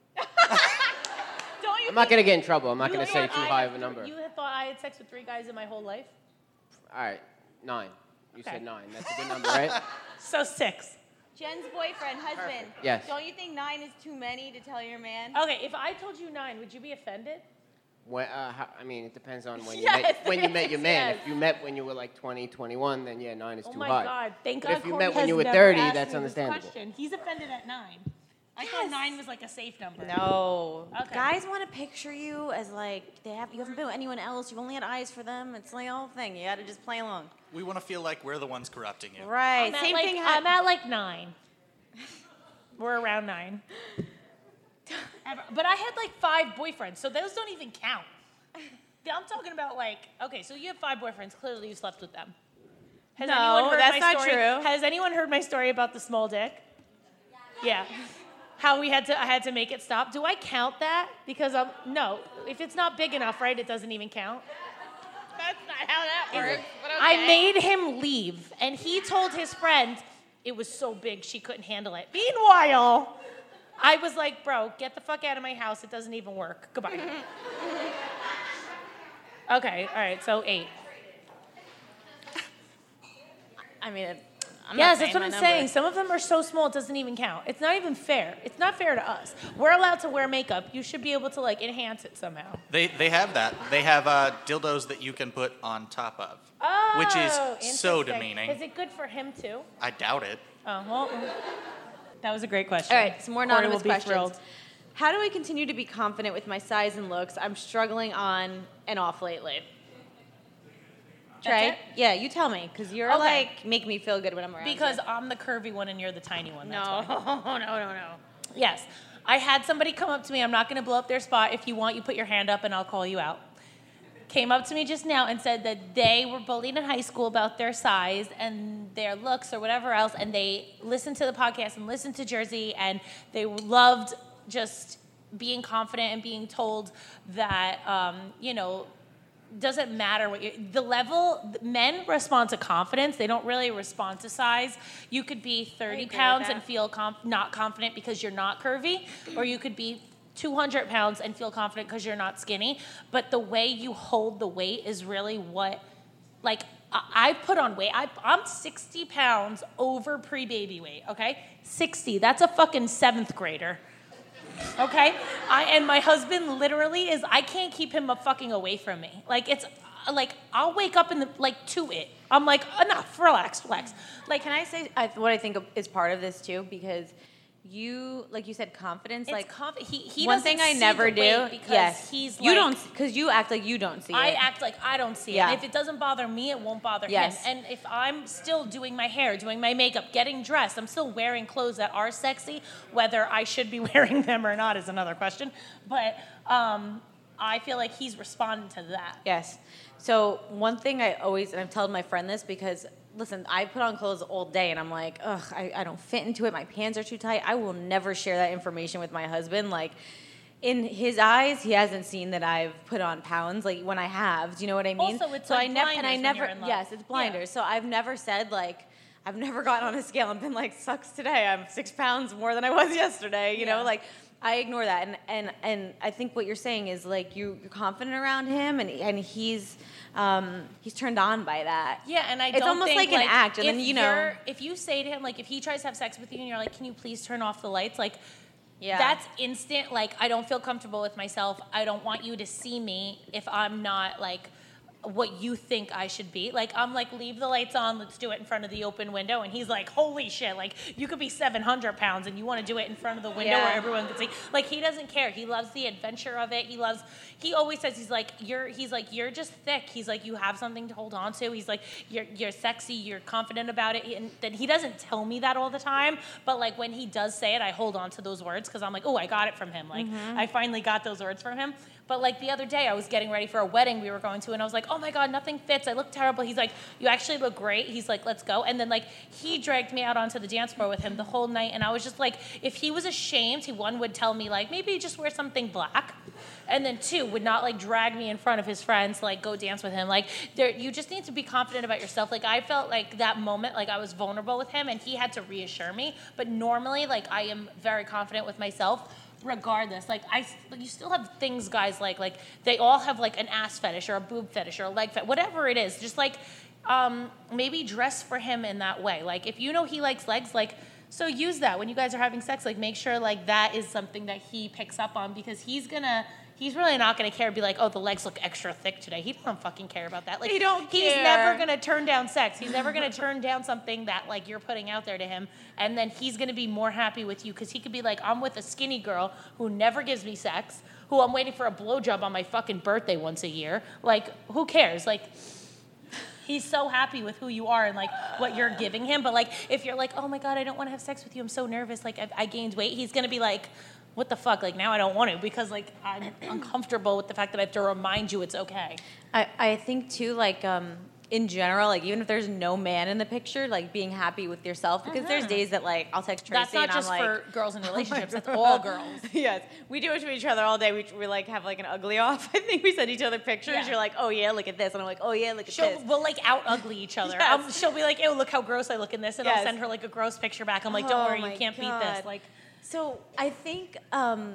[SPEAKER 13] Don't you
[SPEAKER 6] I'm not gonna get in trouble. I'm not
[SPEAKER 1] You
[SPEAKER 6] gonna say
[SPEAKER 1] thought
[SPEAKER 6] too
[SPEAKER 1] I
[SPEAKER 6] high
[SPEAKER 1] had
[SPEAKER 6] of a
[SPEAKER 1] th-
[SPEAKER 6] number.
[SPEAKER 1] You had thought I had sex with three guys in my whole life.
[SPEAKER 6] All right, nine. You
[SPEAKER 1] Okay.
[SPEAKER 6] said nine. That's a good number, right?
[SPEAKER 1] So six.
[SPEAKER 13] Jen's boyfriend, husband.
[SPEAKER 6] Yes.
[SPEAKER 13] Don't you think nine is too many to tell your man?
[SPEAKER 1] Okay, if I told you nine, would you be offended?
[SPEAKER 6] When, uh, how, I mean, it depends on when you
[SPEAKER 1] Yes,
[SPEAKER 6] met when you met your man.
[SPEAKER 1] yes.
[SPEAKER 6] If you met when you were like twenty, twenty-one, then yeah, nine is
[SPEAKER 1] Oh
[SPEAKER 6] too
[SPEAKER 1] my
[SPEAKER 6] high.
[SPEAKER 1] God! Thank
[SPEAKER 6] But
[SPEAKER 1] God
[SPEAKER 6] if you
[SPEAKER 1] Corey
[SPEAKER 6] met when
[SPEAKER 1] has
[SPEAKER 6] you were
[SPEAKER 1] never
[SPEAKER 6] thirty,
[SPEAKER 1] asked
[SPEAKER 6] that's
[SPEAKER 1] me this
[SPEAKER 6] understandable.
[SPEAKER 1] question. He's offended at nine. I thought nine was like a safe number.
[SPEAKER 13] No.
[SPEAKER 1] Okay.
[SPEAKER 13] Guys want to picture you as like they have. You haven't been with anyone else. You've only had eyes for them. It's like the whole thing. You got to just play along.
[SPEAKER 3] We want to feel like we're the ones corrupting you.
[SPEAKER 13] Right.
[SPEAKER 1] I'm at
[SPEAKER 13] Same
[SPEAKER 1] like,
[SPEAKER 13] thing.
[SPEAKER 1] I'm at like nine. We're around nine. Ever- But I had like five boyfriends, so those don't even count. I'm talking about like, okay, so you have five boyfriends. Clearly, you slept with them. Has
[SPEAKER 13] No,
[SPEAKER 1] anyone heard
[SPEAKER 13] that's
[SPEAKER 1] my
[SPEAKER 13] not
[SPEAKER 1] story?
[SPEAKER 13] true.
[SPEAKER 1] Has anyone heard my story about the small dick? Yeah. How we had to, I had to make it stop. Do I count that? Because I'm no. If it's not big enough, right, it doesn't even count.
[SPEAKER 13] That's not how that works. But
[SPEAKER 1] I
[SPEAKER 13] okay.
[SPEAKER 1] made him leave, and he told his friend it was so big she couldn't handle it. Meanwhile, I was like, bro, get the fuck out of my house. It doesn't even work. Goodbye. Okay, all right, so eight.
[SPEAKER 13] I mean, I'm
[SPEAKER 1] yes,
[SPEAKER 13] not
[SPEAKER 1] that's what
[SPEAKER 13] my
[SPEAKER 1] I'm
[SPEAKER 13] number.
[SPEAKER 1] saying. Some of them are so small it doesn't even count. It's not even fair. It's not fair to us. We're allowed to wear makeup. You should be able to like enhance it somehow.
[SPEAKER 3] They they have that. They have uh, dildos that you can put on top of,
[SPEAKER 1] Oh,
[SPEAKER 3] which is so
[SPEAKER 1] interesting.
[SPEAKER 3] demeaning.
[SPEAKER 1] Is it good for him too?
[SPEAKER 3] I doubt it.
[SPEAKER 1] Oh, well, that was a great question.
[SPEAKER 13] All right, some more
[SPEAKER 1] Corey
[SPEAKER 13] anonymous
[SPEAKER 1] will be
[SPEAKER 13] questions.
[SPEAKER 1] thrilled.
[SPEAKER 13] How do I continue to be confident with my size and looks? I'm struggling on and off lately. Trey?
[SPEAKER 1] it?
[SPEAKER 13] Yeah, you tell me, because you're
[SPEAKER 1] Okay.
[SPEAKER 13] like, make me feel good when I'm around
[SPEAKER 1] Because
[SPEAKER 13] you.
[SPEAKER 1] I'm the curvy one and you're the tiny one. That's
[SPEAKER 13] No,
[SPEAKER 1] why.
[SPEAKER 13] no, no, no.
[SPEAKER 1] Yes. I had somebody come up to me. I'm not going to blow up their spot. If you want, you put your hand up and I'll call you out. Came up to me just now and said that they were bullied in high school about their size and their looks or whatever else, and they listened to the podcast and listened to Jersey, and they loved just being confident and being told that, um, you know, doesn't matter what you the level men respond to confidence. They don't really respond to size. You could be thirty
[SPEAKER 13] with
[SPEAKER 1] pounds
[SPEAKER 13] that.
[SPEAKER 1] and feel conf- not confident because you're not curvy, or you could be two hundred pounds and feel confident because you're not skinny. But the way you hold the weight is really what, like, I, I put on weight. I, I'm sixty pounds over pre-baby weight, okay? sixty. That's a fucking seventh grader. Okay, I and my husband literally is. I can't keep him up fucking away from me. Like it's uh, like I'll wake up in the like to it. I'm like enough, relax, relax.
[SPEAKER 13] Like, can I say I, what I think is part of this too? Because you, like you said, confidence.
[SPEAKER 1] It's
[SPEAKER 13] like
[SPEAKER 1] conf- he he
[SPEAKER 13] one
[SPEAKER 1] doesn't
[SPEAKER 13] thing I
[SPEAKER 1] see
[SPEAKER 13] never
[SPEAKER 1] the
[SPEAKER 13] do.
[SPEAKER 1] weight because
[SPEAKER 13] Yes,
[SPEAKER 1] he's
[SPEAKER 13] you
[SPEAKER 1] like,
[SPEAKER 13] don't because you act like you don't see
[SPEAKER 1] I
[SPEAKER 13] it.
[SPEAKER 1] act like I don't see
[SPEAKER 13] Yeah.
[SPEAKER 1] it. And if it doesn't bother me, it won't bother
[SPEAKER 13] Yes.
[SPEAKER 1] him. And if I'm still doing my hair, doing my makeup, getting dressed, I'm still wearing clothes that are sexy. Whether I should be wearing them or not is another question. But um, I feel like he's responding to that.
[SPEAKER 13] Yes. So one thing I always, and I've told my friend this because, listen, I put on clothes all day and I'm like, ugh, I, I don't fit into it. My pants are too tight. I will never share that information with my husband. Like, in his eyes, he hasn't seen that I've put on pounds. Like, when I have, do you know what I mean?
[SPEAKER 1] Also, it's
[SPEAKER 13] so
[SPEAKER 1] like
[SPEAKER 13] I never, and
[SPEAKER 1] blinders
[SPEAKER 13] I
[SPEAKER 1] when
[SPEAKER 13] never,
[SPEAKER 1] you're in love.
[SPEAKER 13] yes, it's blinders. So I've never said like, I've never gotten on a scale and been like, sucks today. I'm six pounds more than I was yesterday. You
[SPEAKER 1] Yeah.
[SPEAKER 13] know, like I ignore that. And, and, and I think what you're saying is like you, you're confident around him and, and he's, um, he's turned on by that.
[SPEAKER 1] Yeah, and I
[SPEAKER 13] It's
[SPEAKER 1] don't
[SPEAKER 13] almost
[SPEAKER 1] think,
[SPEAKER 13] like an
[SPEAKER 1] like,
[SPEAKER 13] act, and
[SPEAKER 1] if
[SPEAKER 13] then, you know-
[SPEAKER 1] you're- if you say to him, like, if he tries to have sex with you and you're like, can you please turn off the lights? Like,
[SPEAKER 13] Yeah.
[SPEAKER 1] that's instant. Like, I don't feel comfortable with myself. I don't want you to see me if I'm not, like, what you think I should be. Like, I'm like, leave the lights on, let's do it in front of the open window. And he's like, holy shit, like, you could be seven hundred pounds and you want to do it in front of the window
[SPEAKER 13] Yeah.
[SPEAKER 1] where everyone can see. Like, he doesn't care. He loves the adventure of it. He loves, he always says, he's like, you're, he's like, you're just thick. He's like, you have something to hold on to. He's like, you're, you're sexy, you're confident about it. And then he doesn't tell me that all the time, but like, when he does say it, I hold on to those words because I'm like, oh, I got it from him. Like,
[SPEAKER 13] Mhm.
[SPEAKER 1] I finally got those words from him. But like the other day, I was getting ready for a wedding we were going to, and I was like, oh my God, nothing fits. I look terrible. He's like, you actually look great. He's like, let's go. And then like he dragged me out onto the dance floor with him the whole night, and I was just like, if he was ashamed, he one would tell me like, maybe just wear something black, and then two would not like drag me in front of his friends, like go dance with him. Like there, you just need to be confident about yourself. Like I felt like that moment, like I was vulnerable with him, and he had to reassure me. But normally, like I am very confident with myself. Regardless, like I, you still have things guys like, like they all have like an ass fetish or a boob fetish or a leg fetish, whatever it is. Just like um, maybe dress for him in that way. Like if you know he likes legs, like so use that when you guys are having sex. Like make sure like that is something that he picks up on because he's gonna. He's really not going to care. Be like, oh, the legs look extra thick today. He doesn't fucking care about that. Like,
[SPEAKER 13] He don't
[SPEAKER 1] He's
[SPEAKER 13] care.
[SPEAKER 1] never going to turn down sex. He's never going to turn down something that like you're putting out there to him. And then he's going to be more happy with you because he could be like, I'm with a skinny girl who never gives me sex, who I'm waiting for a blowjob on my fucking birthday once a year. Like, who cares? Like. He's so happy with who you are and like what you're giving him. But like, if you're like, oh my God, I don't want to have sex with you. I'm so nervous. Like I, I gained weight. He's going to be like, what the fuck? Like now I don't want to because like I'm uncomfortable with the fact that I have to remind you it's okay.
[SPEAKER 13] I, I think too, like um, in general, like even if there's no man in the picture, like being happy with yourself because there's
[SPEAKER 1] Mhm.
[SPEAKER 13] days that like I'll text Tracy
[SPEAKER 1] That's not
[SPEAKER 13] and
[SPEAKER 1] just
[SPEAKER 13] I'm like,
[SPEAKER 1] for girls in
[SPEAKER 13] "Oh my
[SPEAKER 1] relationships. That's
[SPEAKER 13] God."
[SPEAKER 1] all girls.
[SPEAKER 13] Yes, we do it to each other all day. We, we like have like an ugly off. I think we send each other pictures.
[SPEAKER 1] Yeah.
[SPEAKER 13] You're like, oh yeah, look at this, and I'm like, oh yeah, look at
[SPEAKER 1] She'll,
[SPEAKER 13] this.
[SPEAKER 1] we'll like out ugly each other.
[SPEAKER 13] Yes.
[SPEAKER 1] Um, she'll be like, ew, look how gross I look in this. And
[SPEAKER 13] Yes.
[SPEAKER 1] I'll send her like a gross picture back. I'm like, don't
[SPEAKER 13] Oh
[SPEAKER 1] worry, you
[SPEAKER 13] my
[SPEAKER 1] can't beat
[SPEAKER 13] God.
[SPEAKER 1] this. Like,
[SPEAKER 13] So I think um,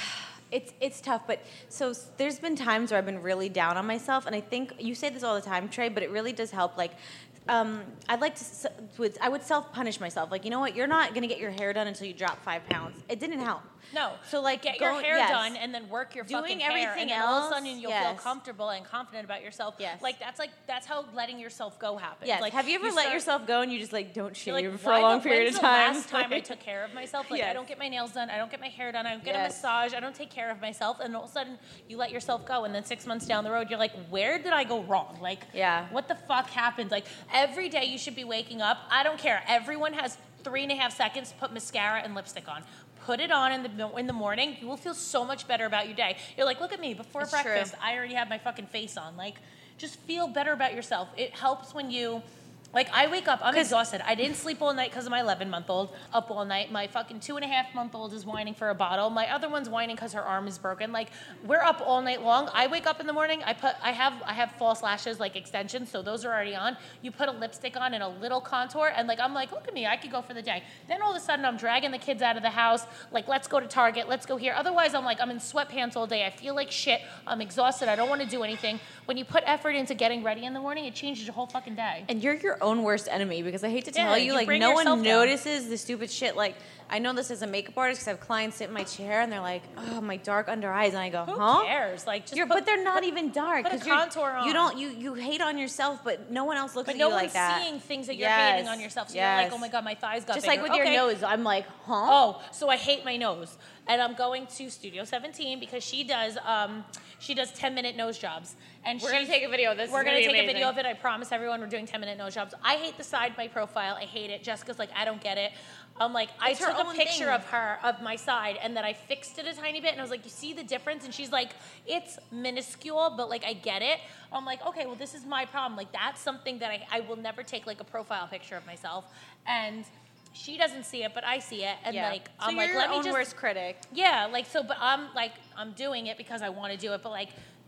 [SPEAKER 13] it's it's tough, but so s- there's been times where I've been really down on myself, and I think you say this all the time, Trey, but it really does help. Like, um, I'd like to, s- would I would self punish myself. Like, you know what? You're not gonna get your hair done until you drop five pounds. It didn't help.
[SPEAKER 1] no.
[SPEAKER 13] So like,
[SPEAKER 1] Get
[SPEAKER 13] go-
[SPEAKER 1] your hair
[SPEAKER 13] yes.
[SPEAKER 1] done and then work your
[SPEAKER 13] Doing
[SPEAKER 1] fucking hair,
[SPEAKER 13] everything
[SPEAKER 1] and then all of
[SPEAKER 13] else,
[SPEAKER 1] a sudden you'll
[SPEAKER 13] yes.
[SPEAKER 1] feel comfortable and confident about yourself.
[SPEAKER 13] Yes.
[SPEAKER 1] Like that's like that's how letting yourself go happens.
[SPEAKER 13] Yes.
[SPEAKER 1] Like
[SPEAKER 13] Have you ever let
[SPEAKER 1] start-
[SPEAKER 13] yourself go and you just like don't shave
[SPEAKER 1] You're like,
[SPEAKER 13] for
[SPEAKER 1] why
[SPEAKER 13] a long
[SPEAKER 1] the-
[SPEAKER 13] period
[SPEAKER 1] when's
[SPEAKER 13] of time?
[SPEAKER 1] The last time I
[SPEAKER 13] Like-
[SPEAKER 1] took care of myself, like I
[SPEAKER 13] Yes.
[SPEAKER 1] don't get my nails done, I don't get my hair done, I don't get a
[SPEAKER 13] Yes.
[SPEAKER 1] massage, I don't take care of myself, and all of a sudden you let yourself go, and then six months down the road you're like, where did I go wrong? Like,
[SPEAKER 13] Yeah.
[SPEAKER 1] what the fuck happened? Like every day you should be waking up. I don't care. Everyone has three and a half seconds to put mascara and lipstick on. Put it on in the in the morning. You will feel so much better about your day. You're like, look at me. Before
[SPEAKER 13] It's true.
[SPEAKER 1] breakfast, I already have my fucking face on. Like, just feel better about yourself. It helps when you. Like, I wake up, I'm exhausted. I didn't sleep all night because of my eleven-month-old. Up all night. My fucking two-and-a-half-month-old is whining for a bottle. My other one's whining because her arm is broken. Like, we're up all night long. I wake up in the morning. I put, I have, I have false lashes, like extensions, so those are already on. You put a lipstick on and a little contour, and like, I'm like, look at me, I could go for the day. Then all of a sudden, I'm dragging the kids out of the house. Like, let's go to Target. Let's go here. Otherwise, I'm like, I'm in sweatpants all day. I feel like shit. I'm exhausted. I don't want to do anything. When you put effort into getting ready in the morning, it changes your whole fucking day.
[SPEAKER 13] And you're your own worst enemy because I hate to tell
[SPEAKER 1] Yeah,
[SPEAKER 13] you,
[SPEAKER 1] you
[SPEAKER 13] like
[SPEAKER 1] bring
[SPEAKER 13] no
[SPEAKER 1] yourself
[SPEAKER 13] one
[SPEAKER 1] down.
[SPEAKER 13] notices the stupid shit. Like I know this as a makeup artist because I have clients sit in my chair and they're like, "Oh, my dark under eyes," and I go,
[SPEAKER 1] Who
[SPEAKER 13] "Huh?"
[SPEAKER 1] cares? Like, just
[SPEAKER 13] You're,
[SPEAKER 1] put-
[SPEAKER 13] but they're not
[SPEAKER 1] put-
[SPEAKER 13] even dark.
[SPEAKER 1] put a
[SPEAKER 13] 'cause you're-
[SPEAKER 1] contour on.
[SPEAKER 13] You don't. You you hate on yourself, but no one else looks
[SPEAKER 1] But
[SPEAKER 13] at
[SPEAKER 1] no
[SPEAKER 13] you
[SPEAKER 1] one's
[SPEAKER 13] like that.
[SPEAKER 1] seeing things that you're
[SPEAKER 13] Yes,
[SPEAKER 1] hating on yourself. So
[SPEAKER 13] yes.
[SPEAKER 1] you're like, oh my God, my thighs got
[SPEAKER 13] Just
[SPEAKER 1] bigger.
[SPEAKER 13] like with your
[SPEAKER 1] Okay.
[SPEAKER 13] nose, I'm like, huh?
[SPEAKER 1] Oh, so I hate my nose. And I'm going to Studio seventeen because she does um, she does ten minute nose jobs. And
[SPEAKER 13] We're gonna
[SPEAKER 1] she's-
[SPEAKER 13] take a video of this.
[SPEAKER 1] We're
[SPEAKER 13] It's
[SPEAKER 1] gonna,
[SPEAKER 13] gonna be
[SPEAKER 1] take a video of
[SPEAKER 13] amazing.
[SPEAKER 1] it. I promise everyone we're doing ten minute nose jobs. I hate the side of my profile. I hate it. Jessica's like, I don't get it. I'm like, I
[SPEAKER 13] It's her
[SPEAKER 1] took a
[SPEAKER 13] own
[SPEAKER 1] picture
[SPEAKER 13] thing.
[SPEAKER 1] of her of my side and then I fixed it a tiny bit and I was like, you see the difference? And she's like, it's minuscule, but like I get it. I'm like, okay, well this is my problem. Like that's something that I, I will never take like a profile picture of myself. And she doesn't see it, but I see it. And
[SPEAKER 13] Yeah.
[SPEAKER 1] like
[SPEAKER 13] So
[SPEAKER 1] I'm
[SPEAKER 13] you're
[SPEAKER 1] like,
[SPEAKER 13] your
[SPEAKER 1] let me
[SPEAKER 13] own
[SPEAKER 1] just
[SPEAKER 13] worst critic.
[SPEAKER 1] Yeah, like so but I'm like I'm doing it because I want to do it, but like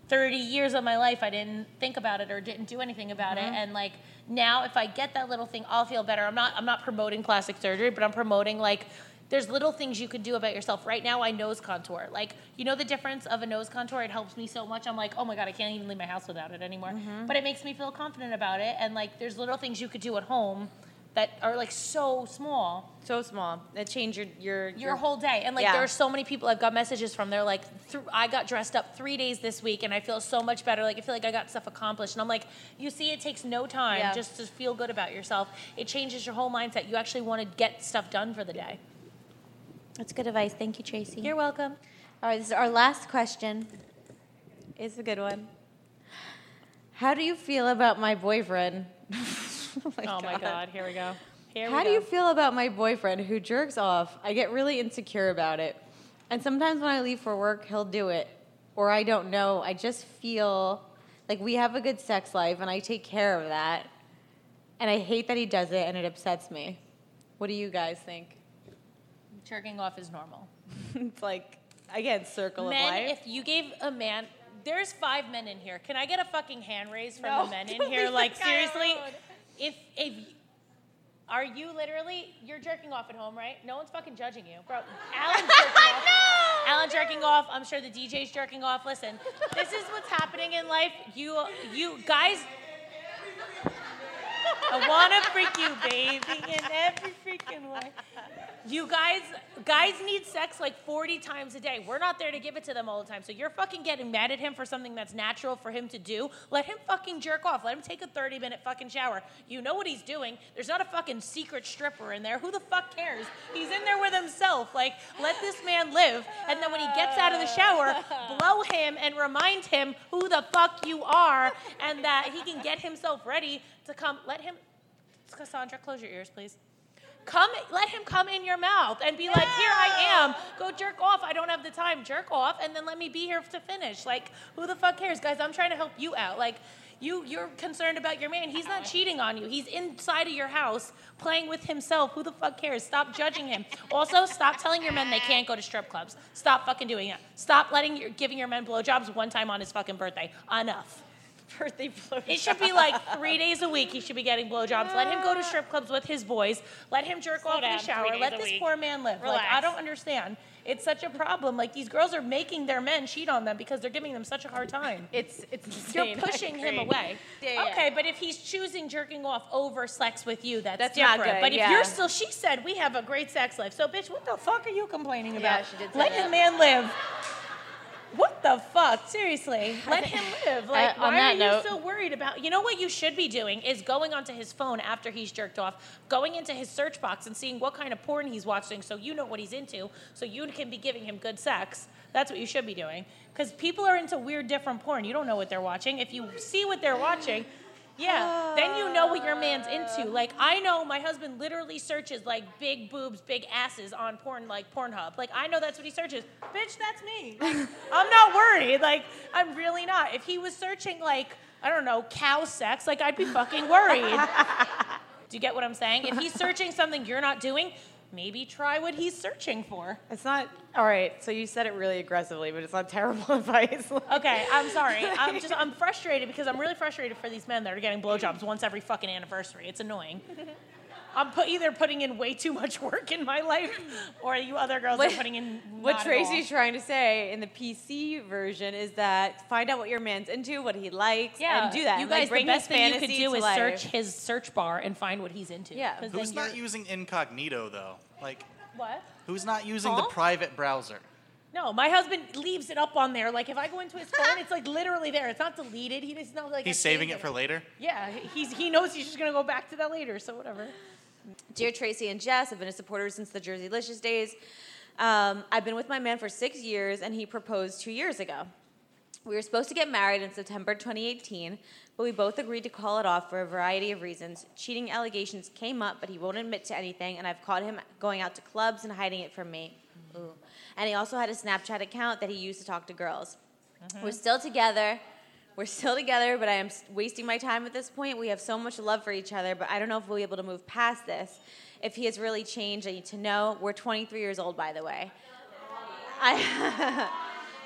[SPEAKER 1] thirty years of my life I didn't think about it or didn't do anything about
[SPEAKER 2] Mhm.
[SPEAKER 1] it, and like now if I get that little thing, I'll feel better. I'm not I'm not promoting plastic surgery, but I'm promoting like there's little things you could do about yourself. Right now I nose contour. Like, you know the difference of a nose contour? It helps me so much. I'm like, oh my God, I can't even leave my house without it anymore.
[SPEAKER 2] Mhm.
[SPEAKER 1] But it makes me feel confident about it. And like there's little things you could do at home that are like so small.
[SPEAKER 13] So small. That change your your
[SPEAKER 1] Your whole day. And like
[SPEAKER 13] Yeah.
[SPEAKER 1] there are so many people I've got messages from. They're like, th- I got dressed up three days this week and I feel so much better. Like I feel like I got stuff accomplished. And I'm like, you see, it takes no time
[SPEAKER 13] Yeah.
[SPEAKER 1] just to feel good about yourself. It changes your whole mindset. You actually want to get stuff done for the day.
[SPEAKER 13] That's good advice. Thank you, Tracy.
[SPEAKER 1] You're welcome.
[SPEAKER 13] All right, this is our last question. It's a good one. How do you feel about my boyfriend? oh my,
[SPEAKER 1] oh my God, here we go. Here
[SPEAKER 13] How
[SPEAKER 1] we
[SPEAKER 13] do
[SPEAKER 1] go.
[SPEAKER 13] you feel about my boyfriend who jerks off? I get really insecure about it. And sometimes when I leave for work, he'll do it. Or I don't know. I just feel like we have a good sex life and I take care of that. And I hate that he does it and it upsets me. What do you guys think?
[SPEAKER 1] Jerking off is normal.
[SPEAKER 13] It's like, again, circle
[SPEAKER 1] Men,
[SPEAKER 13] of life.
[SPEAKER 1] if you gave a man, there's five men in here. Can I get a fucking hand raise from
[SPEAKER 13] No,
[SPEAKER 1] the men in
[SPEAKER 13] don't
[SPEAKER 1] here?
[SPEAKER 13] leave
[SPEAKER 1] Like
[SPEAKER 13] the guy
[SPEAKER 1] seriously,
[SPEAKER 13] alone.
[SPEAKER 1] if if are you literally you're jerking off at home, right? No one's fucking judging you, bro. Alan's jerking off. no! Alan's jerking off. I'm sure the D J's jerking off. Listen, this is what's happening in life. You you guys. I wanna freak you, baby, in every freaking way. You guys, guys need sex like forty times a day. We're not there to give it to them all the time. So you're fucking getting mad at him for something that's natural for him to do. Let him fucking jerk off. Let him take a thirty minute fucking shower. You know what he's doing. There's not a fucking secret stripper in there. Who the fuck cares? He's in there with himself. Like, let this man live. And then when he gets out of the shower, blow him and remind him who the fuck you are and that he can get himself ready to come. Let him, Cassandra, close your ears, please. Come, let him come in your mouth and be like, here I am. Go jerk off. I don't have the time. Jerk off, and then let me be here to finish. Like, who the fuck cares? Guys, I'm trying to help you out. Like, you, you're concerned about your man. He's not cheating on you. He's inside of your house playing with himself. Who the fuck cares? Stop judging him. Also, stop telling your men they can't go to strip clubs. Stop fucking doing it. Stop letting your, giving your men blowjobs one time on his fucking birthday. Enough.
[SPEAKER 13] Birthday blowjob.
[SPEAKER 1] It should be like three days a week he should be getting blowjobs. Let him go to strip clubs with his boys. Let him jerk
[SPEAKER 2] Slow
[SPEAKER 1] off in
[SPEAKER 2] down,
[SPEAKER 1] the shower.
[SPEAKER 2] three days
[SPEAKER 1] Let
[SPEAKER 2] a
[SPEAKER 1] this
[SPEAKER 2] week.
[SPEAKER 1] poor man live.
[SPEAKER 2] Relax.
[SPEAKER 1] Like, I don't understand. It's such a problem. Like, these girls are making their men cheat on them because they're giving them such a hard time.
[SPEAKER 13] It's it's
[SPEAKER 1] You're
[SPEAKER 13] insane.
[SPEAKER 1] pushing
[SPEAKER 13] I
[SPEAKER 1] him
[SPEAKER 13] agree.
[SPEAKER 1] away.
[SPEAKER 13] Yeah, yeah.
[SPEAKER 1] Okay, but if he's choosing jerking off over sex with you, that's,
[SPEAKER 13] That's not
[SPEAKER 1] different.
[SPEAKER 13] good,
[SPEAKER 1] But if
[SPEAKER 13] yeah.
[SPEAKER 1] you're still, she said we have a great sex life. So, bitch, what the fuck are you complaining
[SPEAKER 13] Yeah,
[SPEAKER 1] about?
[SPEAKER 13] she did say
[SPEAKER 1] Let
[SPEAKER 13] that.
[SPEAKER 1] the man live. What the fuck? Seriously. Let him live. Like,
[SPEAKER 13] Uh, on
[SPEAKER 1] why
[SPEAKER 13] that
[SPEAKER 1] are
[SPEAKER 13] note-
[SPEAKER 1] you so worried about... You know what you should be doing is going onto his phone after he's jerked off, going into his search box and seeing what kind of porn he's watching so you know what he's into, so you can be giving him good sex. That's what you should be doing. Because people are into weird, different porn. You don't know what they're watching. If you see what they're watching... Yeah, then you know what your man's into. Like, I know my husband literally searches, like, big boobs, big asses on porn, like, Pornhub. Like, I know that's what he searches. Bitch, that's me. Like, I'm not worried. Like, I'm really not. If he was searching, like, I don't know, cow sex, like, I'd be fucking worried. Do you get what I'm saying? If he's searching something you're not doing, maybe try what he's searching for.
[SPEAKER 13] It's not all right. So you said it really aggressively, but it's not terrible advice.
[SPEAKER 1] Okay, I'm sorry. I'm just I'm frustrated because I'm really frustrated for these men that are getting blowjobs once every fucking anniversary. It's annoying. I'm put, either putting in way too much work in my life, or you other girls
[SPEAKER 13] What-
[SPEAKER 1] are putting in
[SPEAKER 13] What
[SPEAKER 1] not at
[SPEAKER 13] Tracy's
[SPEAKER 1] all.
[SPEAKER 13] trying to say in the P C version is that find out what your man's into, what he likes,
[SPEAKER 1] Yeah,
[SPEAKER 13] and do that.
[SPEAKER 1] You
[SPEAKER 13] and, like,
[SPEAKER 1] guys,
[SPEAKER 13] bring
[SPEAKER 1] the best
[SPEAKER 13] his
[SPEAKER 1] thing you could
[SPEAKER 13] fantasy
[SPEAKER 1] do
[SPEAKER 13] to
[SPEAKER 1] is
[SPEAKER 13] life.
[SPEAKER 1] search his search bar and find what he's into.
[SPEAKER 13] Yeah.
[SPEAKER 1] 'Cause
[SPEAKER 3] Who's
[SPEAKER 1] then
[SPEAKER 3] not
[SPEAKER 1] you're-
[SPEAKER 3] using incognito though? Like,
[SPEAKER 1] What?
[SPEAKER 3] who's not using
[SPEAKER 1] Huh?
[SPEAKER 3] the private browser?
[SPEAKER 1] No, my husband leaves it up on there. Like, if I go into his phone, it's like literally there. It's not deleted. He doesn't know, like
[SPEAKER 3] He's
[SPEAKER 1] I
[SPEAKER 3] saving
[SPEAKER 1] saved
[SPEAKER 3] it for later.
[SPEAKER 1] Yeah, he's he knows he's just gonna go back to that later. So whatever.
[SPEAKER 13] Dear Tracy and Jess, I've been a supporter since the Jersey Licious days. Um, I've been with my man for six years, and he proposed two years ago. We were supposed to get married in September twenty eighteen, but we both agreed to call it off for a variety of reasons. Cheating allegations came up, but he won't admit to anything, and I've caught him going out to clubs and hiding it from me. Ooh. And he also had a Snapchat account that he used to talk to girls. We're still together. We're still together, but I am s- wasting my time at this point. We have so much love for each other, but I don't know if we'll be able to move past this. If he has really changed, I need to know. We're twenty-three years old, by the way. I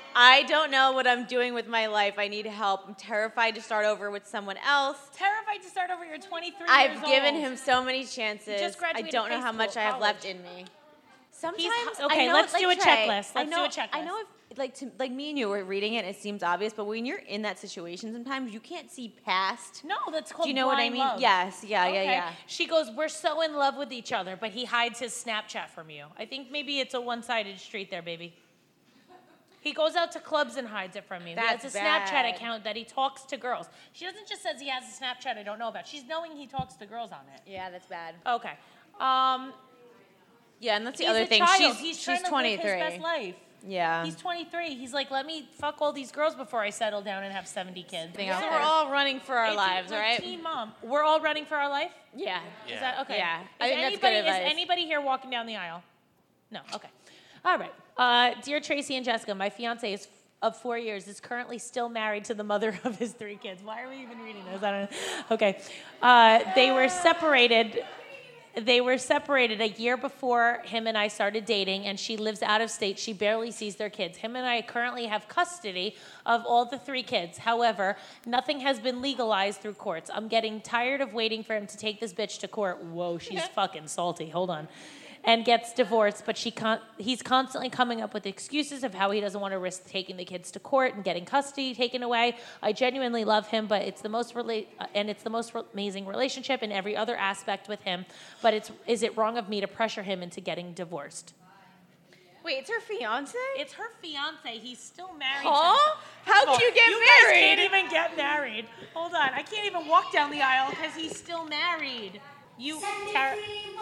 [SPEAKER 13] I don't know what I'm doing with my life. I need help. I'm terrified to start over with someone else.
[SPEAKER 1] Terrified to start over. You're twenty-three
[SPEAKER 13] I've
[SPEAKER 1] years
[SPEAKER 13] given
[SPEAKER 1] old.
[SPEAKER 13] him so many chances.
[SPEAKER 1] just
[SPEAKER 13] I
[SPEAKER 1] graduated
[SPEAKER 13] don't know
[SPEAKER 1] high
[SPEAKER 13] how much
[SPEAKER 1] school,
[SPEAKER 13] I have
[SPEAKER 1] college.
[SPEAKER 13] left in me. Sometimes
[SPEAKER 1] He's-
[SPEAKER 13] I
[SPEAKER 1] okay,
[SPEAKER 13] know,
[SPEAKER 1] let's
[SPEAKER 13] like,
[SPEAKER 1] do a
[SPEAKER 13] Trey,
[SPEAKER 1] checklist.
[SPEAKER 13] I
[SPEAKER 1] Let's do
[SPEAKER 13] know,
[SPEAKER 1] a checklist.
[SPEAKER 13] I know if like to, like me and you were reading it, it seems obvious, but when you're in that situation, sometimes you can't see past.
[SPEAKER 1] No, that's called
[SPEAKER 13] Do you know what I
[SPEAKER 1] blind
[SPEAKER 13] mean?
[SPEAKER 1] love.
[SPEAKER 13] Yes, yeah, yeah,
[SPEAKER 1] Okay.
[SPEAKER 13] yeah.
[SPEAKER 1] She goes, we're so in love with each other, but he hides his Snapchat from you. I think maybe it's a one-sided street there, baby. He goes out to clubs and hides it from you.
[SPEAKER 13] That's
[SPEAKER 1] he has a
[SPEAKER 13] bad.
[SPEAKER 1] Snapchat account that he talks to girls. She doesn't just says he has a Snapchat I don't know about. She's knowing he talks to girls on it.
[SPEAKER 13] Yeah, that's bad.
[SPEAKER 1] Okay. Um,
[SPEAKER 13] Yeah, and that's the
[SPEAKER 1] he's
[SPEAKER 13] other
[SPEAKER 1] a
[SPEAKER 13] thing.
[SPEAKER 1] child.
[SPEAKER 13] She's
[SPEAKER 1] He's
[SPEAKER 13] she's
[SPEAKER 1] trying to live
[SPEAKER 13] twenty-three.
[SPEAKER 1] his best life.
[SPEAKER 13] Yeah.
[SPEAKER 1] He's twenty-three. He's like, let me fuck all these girls before I settle down and have seventy kids.
[SPEAKER 13] So we're all running for our
[SPEAKER 1] It's
[SPEAKER 13] lives,
[SPEAKER 1] like
[SPEAKER 13] right?
[SPEAKER 1] Teen mom. We're all running for our life?
[SPEAKER 13] Yeah.
[SPEAKER 1] Is that okay?
[SPEAKER 13] Yeah.
[SPEAKER 1] Is
[SPEAKER 13] I think that's
[SPEAKER 1] anybody
[SPEAKER 13] good
[SPEAKER 1] is
[SPEAKER 13] advice.
[SPEAKER 1] anybody here walking down the aisle? No. Okay. All right. Uh, dear Tracy and Jessica, my fiance is of four years is currently still married to the mother of his three kids. Why are we even reading this? I don't know. Okay. Uh, they were separated. They were separated a year before him and I started dating, and she lives out of state. She barely sees their kids. Him and I currently have custody of all the three kids. However, nothing has been legalized through courts. I'm getting tired of waiting for him to take this bitch to court. Whoa, she's fucking salty. Hold on. And gets divorced, but she con- he's constantly coming up with excuses of how he doesn't want to risk taking the kids to court and getting custody taken away. I genuinely love him, but it's the most rela- uh, and it's the most re- amazing relationship in every other aspect with him. But it's is it wrong of me to pressure him into getting divorced?
[SPEAKER 13] Wait, it's her fiance?
[SPEAKER 1] It's her fiance. He's still married.
[SPEAKER 13] Huh?
[SPEAKER 1] To
[SPEAKER 13] How can you get
[SPEAKER 1] you
[SPEAKER 13] married?
[SPEAKER 1] guys can't even get married. Hold on, I can't even walk down the aisle because he's still married. You, Tara.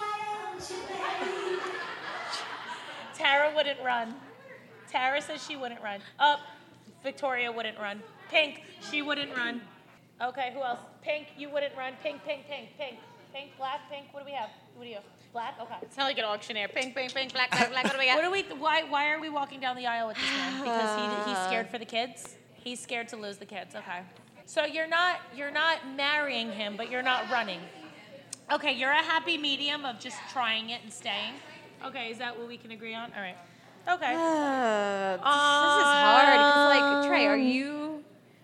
[SPEAKER 1] Tara wouldn't run. Tara says she wouldn't run. Up, Victoria wouldn't run. Pink, she wouldn't run. Okay, who else? Pink, you wouldn't run. Pink, pink, pink, pink, pink, black, pink. What do we have? What do you have? Black. Okay.
[SPEAKER 13] It's not like an auctioneer. Pink, pink, pink, black, black, black. What do we got?
[SPEAKER 1] What do we? Why? Why are we walking down the aisle with this man? Because he, he's scared for the kids. He's scared to lose the kids. Okay. So you're not you're not marrying him, but you're not running. Okay, you're a happy medium of just trying it and staying. Okay, is that what we can agree on? All right. Okay.
[SPEAKER 13] Uh, this, this is hard. 'Cause, like, Trey, are you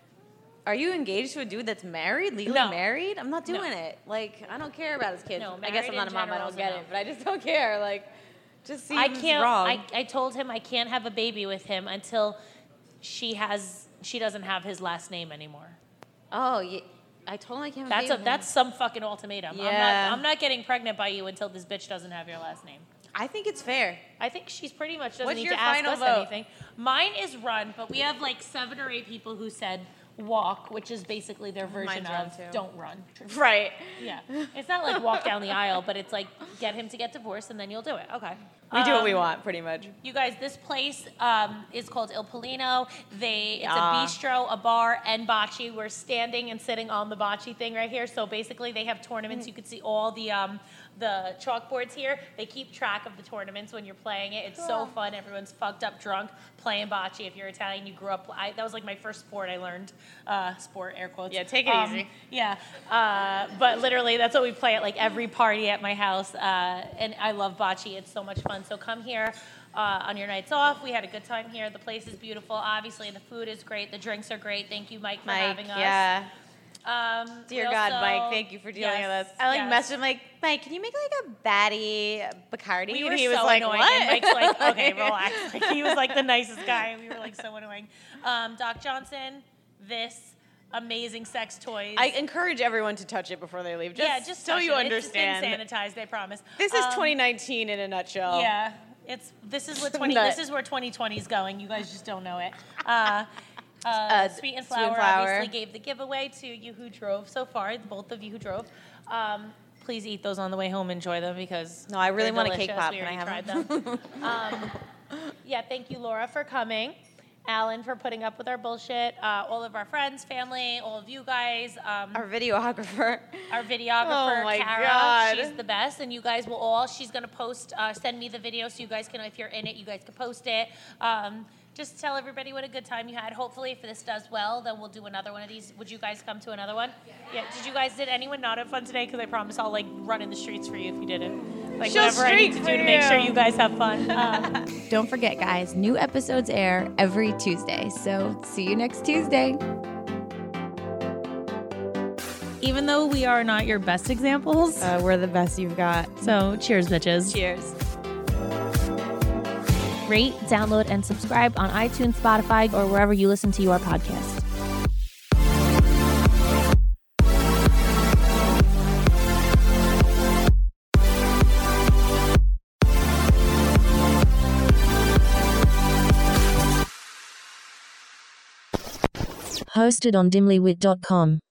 [SPEAKER 13] are you engaged to a dude that's married, legally
[SPEAKER 1] No.
[SPEAKER 13] married? I'm not
[SPEAKER 1] No.
[SPEAKER 13] doing it. Like, I don't care about his kids.
[SPEAKER 1] No,
[SPEAKER 13] I guess I'm
[SPEAKER 1] married
[SPEAKER 13] not a
[SPEAKER 1] in
[SPEAKER 13] mom. I
[SPEAKER 1] general
[SPEAKER 13] don't
[SPEAKER 1] is
[SPEAKER 13] get
[SPEAKER 1] a no.
[SPEAKER 13] it, but I just don't care. Like, just seems
[SPEAKER 1] I can't.
[SPEAKER 13] wrong.
[SPEAKER 1] I, I told him I can't have a baby with him until she has she doesn't have his last name anymore.
[SPEAKER 13] Oh, yeah. I told him I can't. have
[SPEAKER 1] That's
[SPEAKER 13] a
[SPEAKER 1] a
[SPEAKER 13] baby.
[SPEAKER 1] that's some fucking ultimatum. I'm
[SPEAKER 13] Yeah.
[SPEAKER 1] not I'm not getting pregnant by you until this bitch doesn't have your last name.
[SPEAKER 13] I think it's fair.
[SPEAKER 1] I think she's pretty much doesn't
[SPEAKER 13] What's
[SPEAKER 1] need
[SPEAKER 13] your
[SPEAKER 1] to ask
[SPEAKER 13] final
[SPEAKER 1] us
[SPEAKER 13] vote?
[SPEAKER 1] anything. Mine is run, but we have like seven or eight people who said walk, which is basically their version
[SPEAKER 13] Mine's run
[SPEAKER 1] of
[SPEAKER 13] too.
[SPEAKER 1] don't run.
[SPEAKER 13] Right.
[SPEAKER 1] Yeah. It's not like walk down the aisle, but it's like get him to get divorced and then you'll do it. Okay.
[SPEAKER 13] We do what we
[SPEAKER 1] Um,
[SPEAKER 13] want, pretty much.
[SPEAKER 1] You guys, this place um, is called Il Polino. They, it's
[SPEAKER 13] Yeah.
[SPEAKER 1] a bistro, a bar, and bocce. We're standing and sitting on the bocce thing right here. So basically, they have tournaments. You can see all the um, the chalkboards here. They keep track of the tournaments when you're playing it. It's so fun. Everyone's fucked up drunk playing bocce. If you're Italian, you grew up. I, that was like my first sport I learned. Uh, sport, air quotes.
[SPEAKER 13] Yeah, take it
[SPEAKER 1] Um,
[SPEAKER 13] easy.
[SPEAKER 1] Yeah, uh, but literally, that's what we play at like every party at my house. Uh, and I love bocce. It's so much fun. So come here. Uh, on your nights off, we had a good time here. The place is beautiful. Obviously, the food is great. The drinks are great. Thank you, Mike, for
[SPEAKER 13] Mike,
[SPEAKER 1] having us.
[SPEAKER 13] yeah.
[SPEAKER 1] Um,
[SPEAKER 13] Dear
[SPEAKER 1] we
[SPEAKER 13] God,
[SPEAKER 1] also-
[SPEAKER 13] Mike, thank you for dealing
[SPEAKER 1] yes,
[SPEAKER 13] with us. I like
[SPEAKER 1] yes.
[SPEAKER 13] messaged him like, Mike, can you make like a batty Bacardi?
[SPEAKER 1] We
[SPEAKER 13] and
[SPEAKER 1] were
[SPEAKER 13] he
[SPEAKER 1] so
[SPEAKER 13] was like,
[SPEAKER 1] annoying.
[SPEAKER 13] what?
[SPEAKER 1] And Mike's like, okay, relax. Like, he was like the nicest guy, and we were like so annoying. Um, Doc Johnson, this amazing sex toys.
[SPEAKER 13] I encourage everyone to touch it before they leave. Just
[SPEAKER 1] yeah, just
[SPEAKER 13] so
[SPEAKER 1] touch
[SPEAKER 13] you
[SPEAKER 1] it.
[SPEAKER 13] understand.
[SPEAKER 1] It's been sanitized, I promise.
[SPEAKER 13] This is
[SPEAKER 1] Um,
[SPEAKER 13] twenty nineteen in a nutshell.
[SPEAKER 1] Yeah, it's this is what twenty.
[SPEAKER 13] Nut.
[SPEAKER 1] This is where twenty twenty is going. You guys just don't know it. Uh, uh,
[SPEAKER 13] Uh,
[SPEAKER 1] Sweet and
[SPEAKER 13] Sweet and
[SPEAKER 1] Flour
[SPEAKER 13] Flour.
[SPEAKER 1] obviously gave the giveaway to you who drove so far. Both of you who drove. Um, please eat those on the way home. Enjoy them because
[SPEAKER 13] No, I really
[SPEAKER 1] they're
[SPEAKER 13] want a cake
[SPEAKER 1] delicious.
[SPEAKER 13] pop.
[SPEAKER 1] We
[SPEAKER 13] Can I
[SPEAKER 1] already
[SPEAKER 13] have
[SPEAKER 1] tried
[SPEAKER 13] them?
[SPEAKER 1] them. um, yeah, thank you, Laura, for coming. Alan for putting up with our bullshit. Uh, all of our friends, family, all of you guys. Um,
[SPEAKER 13] Our videographer.
[SPEAKER 1] our videographer,
[SPEAKER 13] Oh my
[SPEAKER 1] Kara.
[SPEAKER 13] God.
[SPEAKER 1] She's the best, and you guys will all. She's gonna post, uh, send me the video so you guys can, if you're in it, you guys can post it. Um, just tell everybody what a good time you had. Hopefully, if this does well, then we'll do another one of these. Would you guys come to another one? Yeah. Did you guys? Did anyone not have fun today? Because I promise I'll like run in the streets for you if you didn't. like
[SPEAKER 12] She'll
[SPEAKER 1] whatever I need to
[SPEAKER 12] streak
[SPEAKER 1] do
[SPEAKER 12] for
[SPEAKER 1] to make sure
[SPEAKER 12] you.
[SPEAKER 1] you guys have fun. Um,
[SPEAKER 14] Don't forget, guys, new episodes air every Tuesday. So see you next Tuesday.
[SPEAKER 1] even though we are not your best examples,
[SPEAKER 12] Uh, we're the best you've got.
[SPEAKER 1] so cheers, bitches.
[SPEAKER 12] Cheers.
[SPEAKER 1] Rate, download, and subscribe on iTunes, Spotify, or wherever you listen to your podcast.
[SPEAKER 15] Hosted on dimlywit dot com.